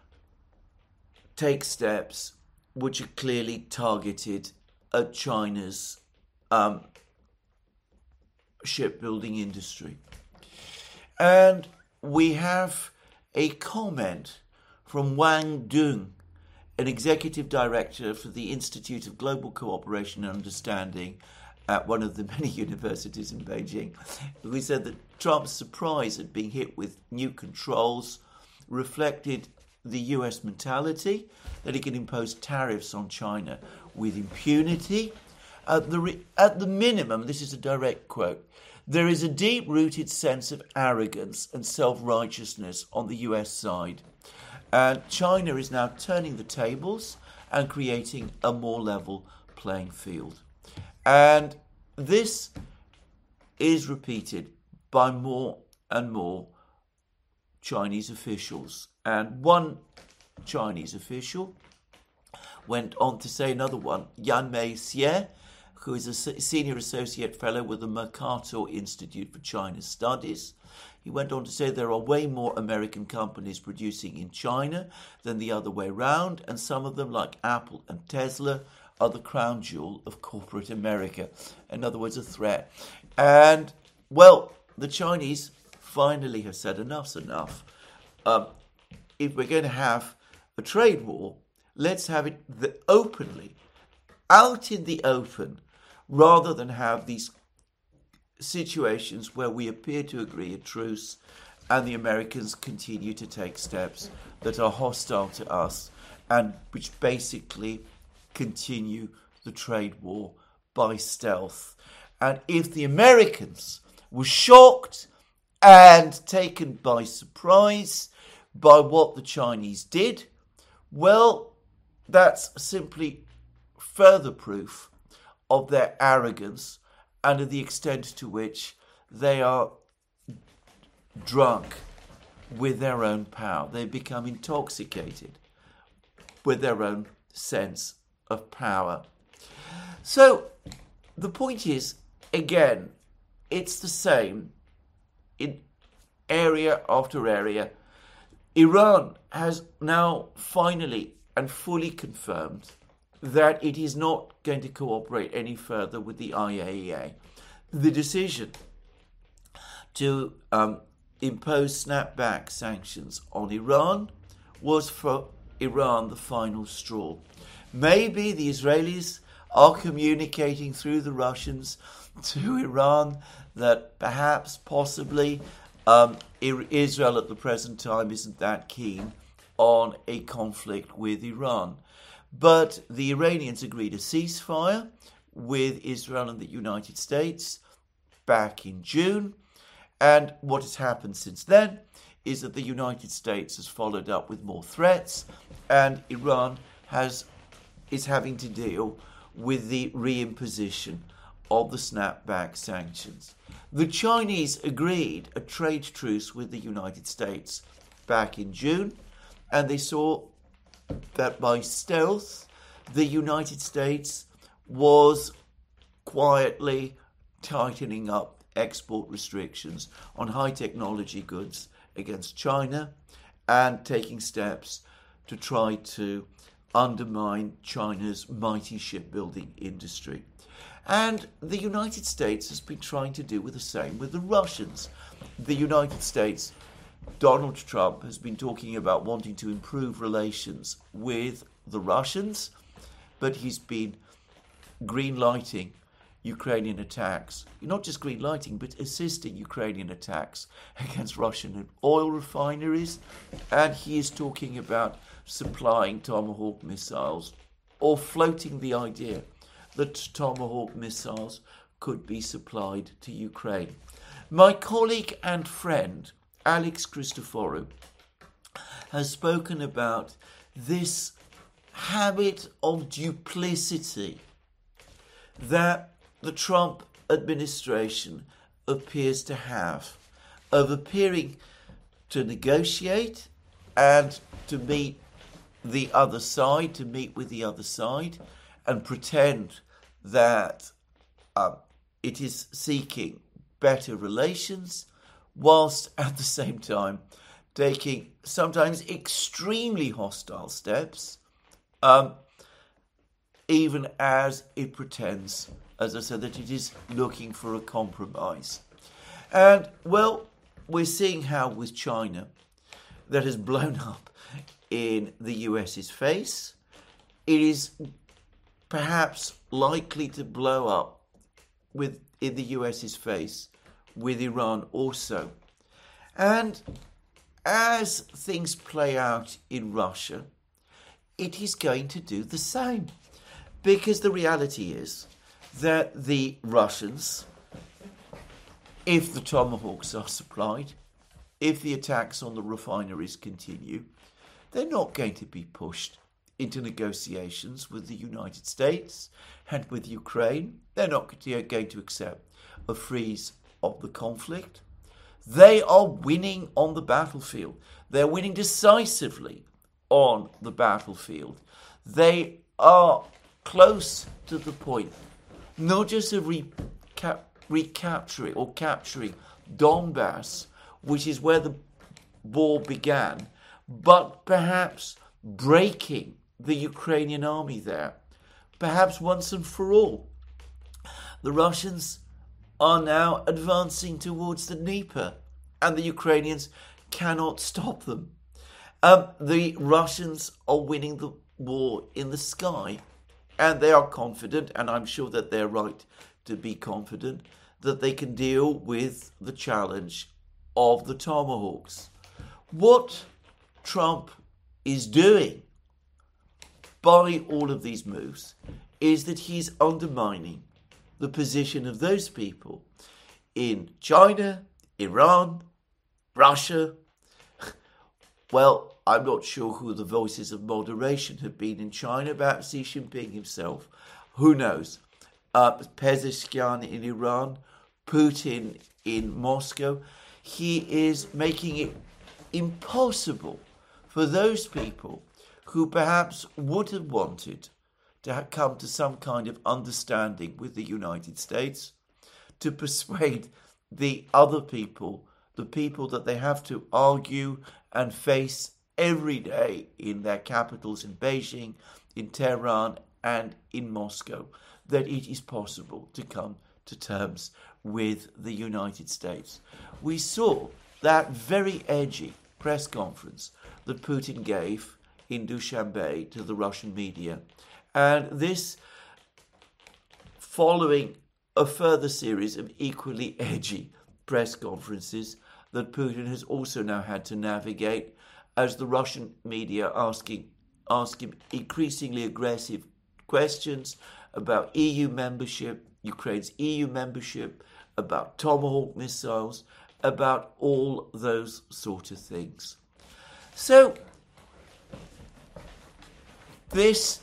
take steps which are clearly targeted at China's shipbuilding industry. And we have a comment from Wang Dong, an executive director for the Institute of Global Cooperation and Understanding at one of the many universities in Beijing, who said that Trump's surprise at being hit with new controls reflected the US mentality that he can impose tariffs on China with impunity. At the minimum, this is a direct quote, there is a deep-rooted sense of arrogance and self-righteousness on the US side. And China is now turning the tables and creating a more level playing field. And this is repeated by more and more Chinese officials. And one Chinese official went on to say, another one, Yan Mei-xie, who is a senior associate fellow with the Mercator Institute for China Studies. He went on to say there are way more American companies producing in China than the other way around, and some of them, like Apple and Tesla, are the crown jewel of corporate America. In other words, a threat. And, well, the Chinese finally have said enough's enough. If we're going to have a trade war, let's have it openly, out in the open, rather than have these situations where we appear to agree a truce and the Americans continue to take steps that are hostile to us and which basically continue the trade war by stealth. And if the Americans were shocked and taken by surprise by what the Chinese did, well, that's simply further proof of their arrogance and of the extent to which they are drunk with their own power. They become intoxicated with their own sense of power. So the point is, again, it's the same in area after area. Iran has now finally and fully confirmed that it is not going to cooperate any further with the IAEA. The decision to impose snapback sanctions on Iran was for Iran the final straw. Maybe the Israelis are communicating through the Russians to Iran that perhaps, possibly, Israel at the present time isn't that keen on a conflict with Iran. But the Iranians agreed a ceasefire with Israel and the United States back in June. And what has happened since then is that the United States has followed up with more threats, and Iran is having to deal with the reimposition of the snapback sanctions. The Chinese agreed a trade truce with the United States back in June, and they saw that by stealth, the United States was quietly tightening up export restrictions on high technology goods against China and taking steps to try to undermine China's mighty shipbuilding industry. And the United States has been trying to do the same with the Russians. The United States, Donald Trump, has been talking about wanting to improve relations with the Russians, but he's been green-lighting Ukrainian attacks. Not just green-lighting, but assisting Ukrainian attacks against Russian oil refineries. And he is talking about supplying Tomahawk missiles or floating the idea that Tomahawk missiles could be supplied to Ukraine. My colleague and friend, Alex Christoforou, has spoken about this habit of duplicity that the Trump administration appears to have, of appearing to negotiate and to meet the other side, to meet with the other side, and pretend that it is seeking better relations, whilst at the same time taking sometimes extremely hostile steps, even as it pretends, as I said, that it is looking for a compromise. And, well, we're seeing how with China, that has blown up in the US's face, it is perhaps likely to blow up in the US's face with Iran also. And as things play out in Russia, it is going to do the same. Because the reality is that the Russians, if the Tomahawks are supplied, if the attacks on the refineries continue, they're not going to be pushed into negotiations with the United States and with Ukraine. They're not going to accept a freeze of the conflict. They are winning on the battlefield. They're winning decisively on the battlefield. They are close to the point, not just of recapturing or capturing Donbass, which is where the war began, but perhaps breaking the Ukrainian army there, perhaps once and for all. The Russians are now advancing towards the Dnieper, and the Ukrainians cannot stop them. The Russians are winning the war in the sky, and they are confident, and I'm sure that they're right to be confident, that they can deal with the challenge of the Tomahawks. What Trump is doing by all of these moves is that he's undermining the position of those people in China, Iran, Russia. Well, I'm not sure who the voices of moderation have been in China, about Xi Jinping himself. Who knows? Pezeshkian in Iran, Putin in Moscow. He is making it impossible for those people who perhaps would have wanted to come to some kind of understanding with the United States, to persuade the other people, the people that they have to argue and face every day in their capitals, in Beijing, in Tehran, and in Moscow, that it is possible to come to terms with the United States. We saw that very edgy press conference that Putin gave in Dushanbe to the Russian media, and this following a further series of equally edgy press conferences that Putin has also now had to navigate, as the Russian media ask him increasingly aggressive questions about EU membership, Ukraine's EU membership, about Tomahawk missiles, about all those sort of things. So this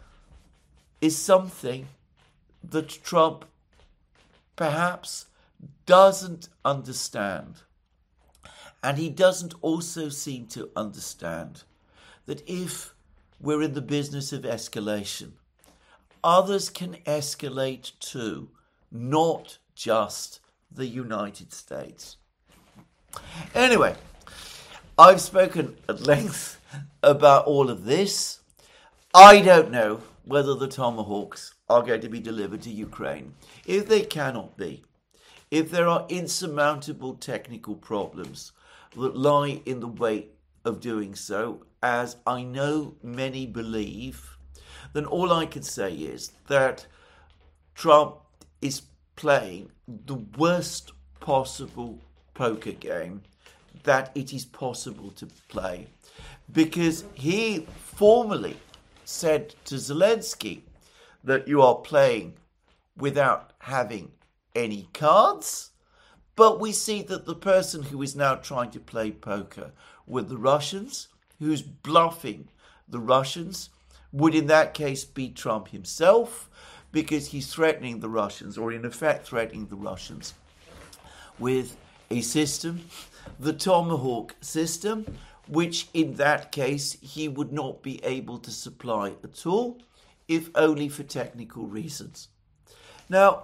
is something that Trump perhaps doesn't understand. And he doesn't also seem to understand that if we're in the business of escalation, others can escalate too, not just the United States. Anyway, I've spoken at length about all of this. I don't know whether the Tomahawks are going to be delivered to Ukraine. If they cannot be, if there are insurmountable technical problems that lie in the way of doing so, as I know many believe, then all I can say is that Trump is playing the worst possible poker game that it is possible to play, because he formally said to Zelensky that you are playing without having any cards. But we see that the person who is now trying to play poker with the Russians, who's bluffing the Russians, would in that case be Trump himself, because he's threatening the Russians, or in effect threatening the Russians, with a system, the Tomahawk system, which in that case he would not be able to supply at all, if only for technical reasons. Now,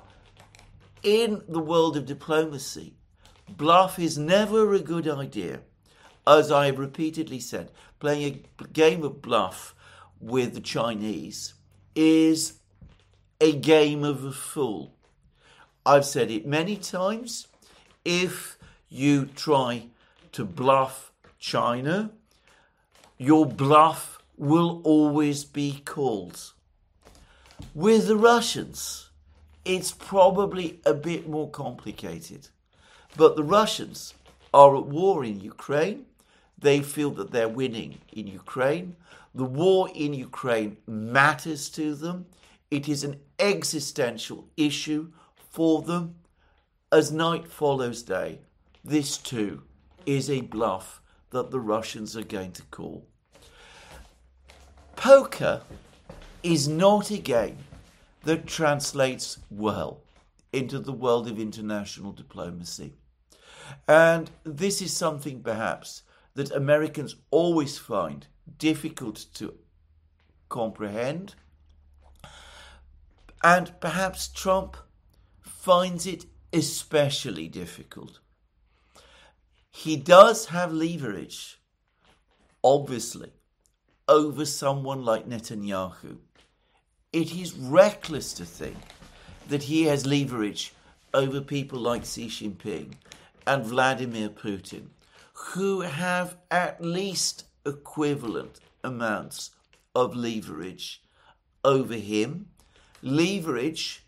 in the world of diplomacy, bluff is never a good idea. As I have repeatedly said, playing a game of bluff with the Chinese is a game of a fool. I've said it many times. If you try to bluff China, your bluff will always be called. With the Russians, it's probably a bit more complicated. But the Russians are at war in Ukraine. They feel that they're winning in Ukraine. The war in Ukraine matters to them. It is an existential issue for them. As night follows day, this too is a bluff that the Russians are going to call. Poker is not a game that translates well into the world of international diplomacy. And this is something perhaps that Americans always find difficult to comprehend. And perhaps Trump finds it especially difficult. He does have leverage, obviously, over someone like Netanyahu. It is reckless to think that he has leverage over people like Xi Jinping and Vladimir Putin, who have at least equivalent amounts of leverage over him. Leverage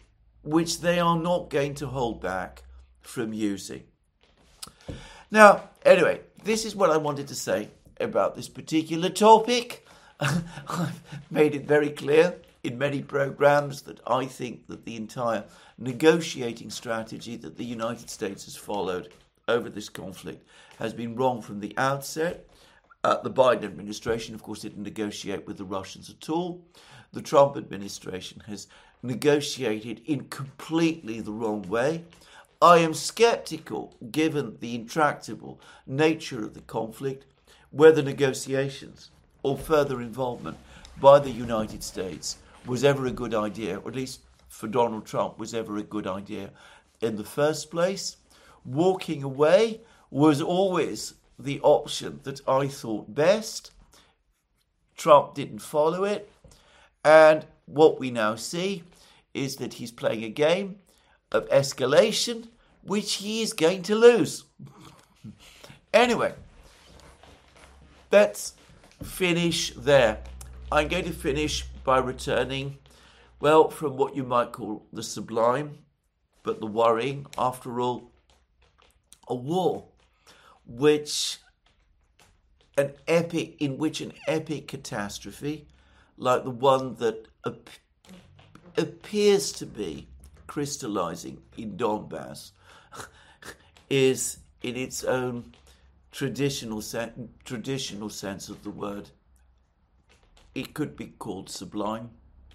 which they are not going to hold back from using. Now, anyway, this is what I wanted to say about this particular topic. I've made it very clear in many programs that I think that the entire negotiating strategy that the United States has followed over this conflict has been wrong from the outset. The Biden administration, of course, didn't negotiate with the Russians at all. The Trump administration has negotiated in completely the wrong way. I am sceptical, given the intractable nature of the conflict, whether negotiations or further involvement by the United States was ever a good idea, or at least for Donald Trump was ever a good idea in the first place. Walking away was always the option that I thought best. Trump didn't follow it, and what we now see is that he's playing a game of escalation, which he is going to lose. Anyway, let's finish there. I'm going to finish by returning, well, from what you might call the sublime, but the worrying. After all, a war in which an epic catastrophe, like the one that appears to be crystallizing in Donbass, is in its own traditional sense of the word, it could be called sublime.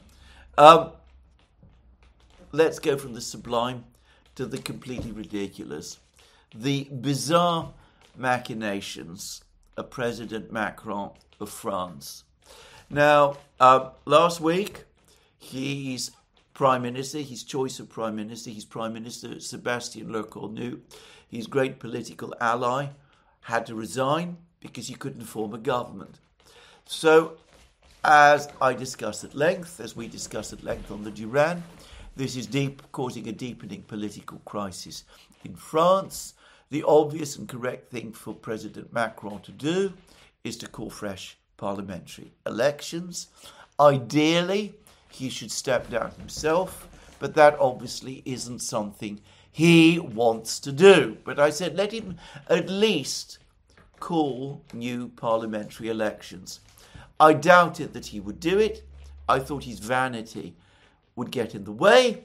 Let's go from the sublime to the completely ridiculous. The bizarre machinations of President Macron of France. Now, last week, his Prime Minister, his choice of Prime Minister, his Prime Minister Sébastien Lecornu, his great political ally, had to resign because he couldn't form a government. So, as we discussed at length on the Duran, this is causing a deepening political crisis in France. The obvious and correct thing for President Macron to do is to call fresh parliamentary elections. Ideally, he should step down himself, but that obviously isn't something he wants to do. But I said, let him at least call new parliamentary elections. I doubted that he would do it. I thought his vanity would get in the way.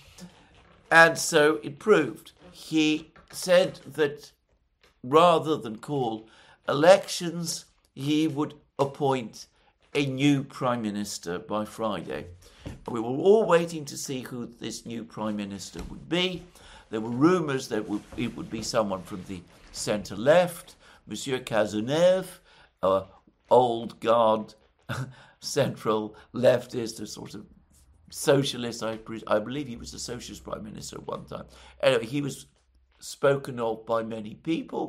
And so it proved. He said that rather than call elections, he would appoint a new Prime Minister by Friday. We were all waiting to see who this new Prime Minister would be. There were rumours that it would be someone from the centre-left, Monsieur Cazeneuve, old guard, central leftist, a sort of socialist. I believe he was a socialist Prime Minister at one time. Anyway, he was spoken of by many people.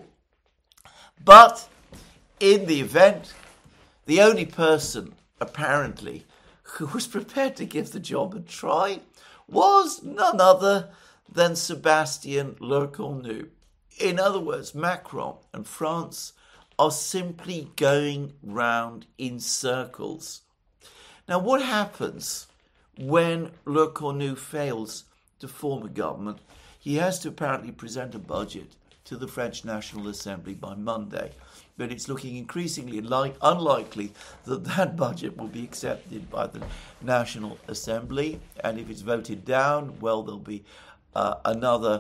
But in the event, the only person, apparently, who was prepared to give the job a try was none other than Sébastien Lecornu. In other words, Macron and France are simply going round in circles. Now, what happens when Lecornu fails to form a government? He has to apparently present a budget to the French National Assembly by Monday. But it's looking increasingly unlikely that that budget will be accepted by the National Assembly. And if it's voted down, well, there'll be another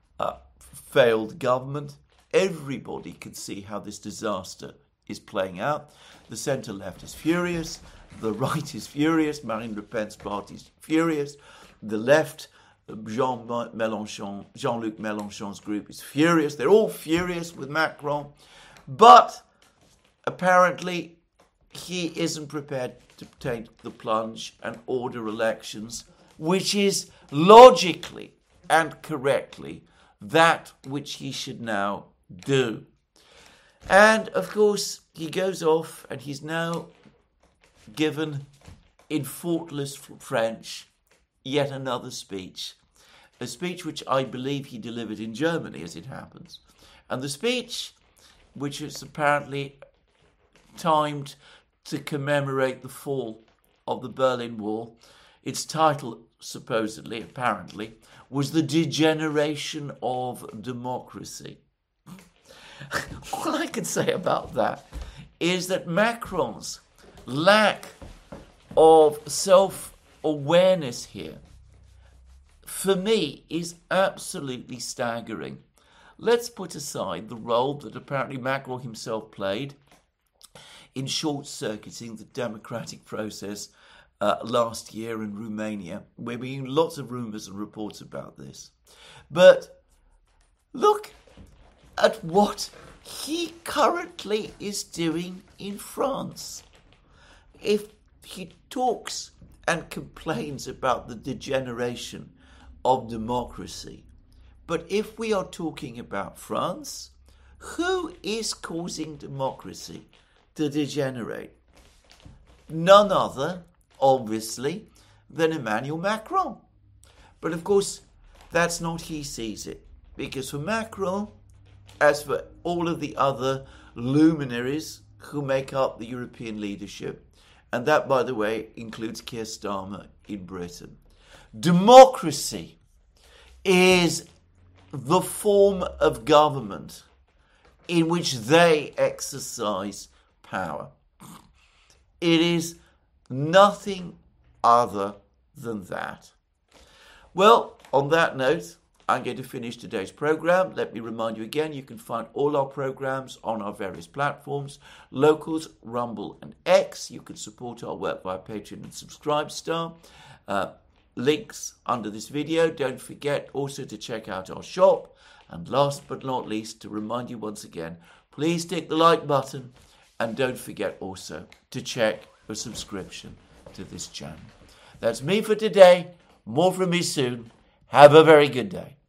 failed government. Everybody can see how this disaster is playing out. The centre-left is furious. The right is furious. Marine Le Pen's party is furious. The left, Jean-Luc Mélenchon's group is furious. They're all furious with Macron. But apparently he isn't prepared to take the plunge and order elections, which is logically and correctly that which he should now do. And of course he goes off and he's now given in faultless French yet another speech, a speech which I believe he delivered in Germany as it happens. And the speech, which is apparently timed to commemorate the fall of the Berlin Wall, Its title, supposedly, apparently, was The Degeneration of Democracy. All I can say about that is that Macron's lack of self-awareness here, for me, is absolutely staggering. Let's put aside the role that apparently Macron himself played in short-circuiting the democratic process last year in Romania. We're being lots of rumours and reports about this. But look at what he currently is doing in France. If he talks and complains about the degeneration of democracy, but if we are talking about France, who is causing democracy to degenerate? None other, obviously, than Emmanuel Macron. But of course, that's not how he sees it. Because for Macron, as for all of the other luminaries who make up the European leadership, and that, by the way, includes Keir Starmer in Britain, democracy is the form of government in which they exercise power. It is nothing other than that. Well, on that note, I'm going to finish today's program. Let me remind you again, you can find all our programs on our various platforms, Locals, Rumble and X. You can support our work via Patreon and Subscribestar. Links under this video. Don't forget also to check out our shop. And last but not least, to remind you once again, please tick the like button and don't forget also to check a subscription to this channel. That's me for today. More from me soon. Have a very good day.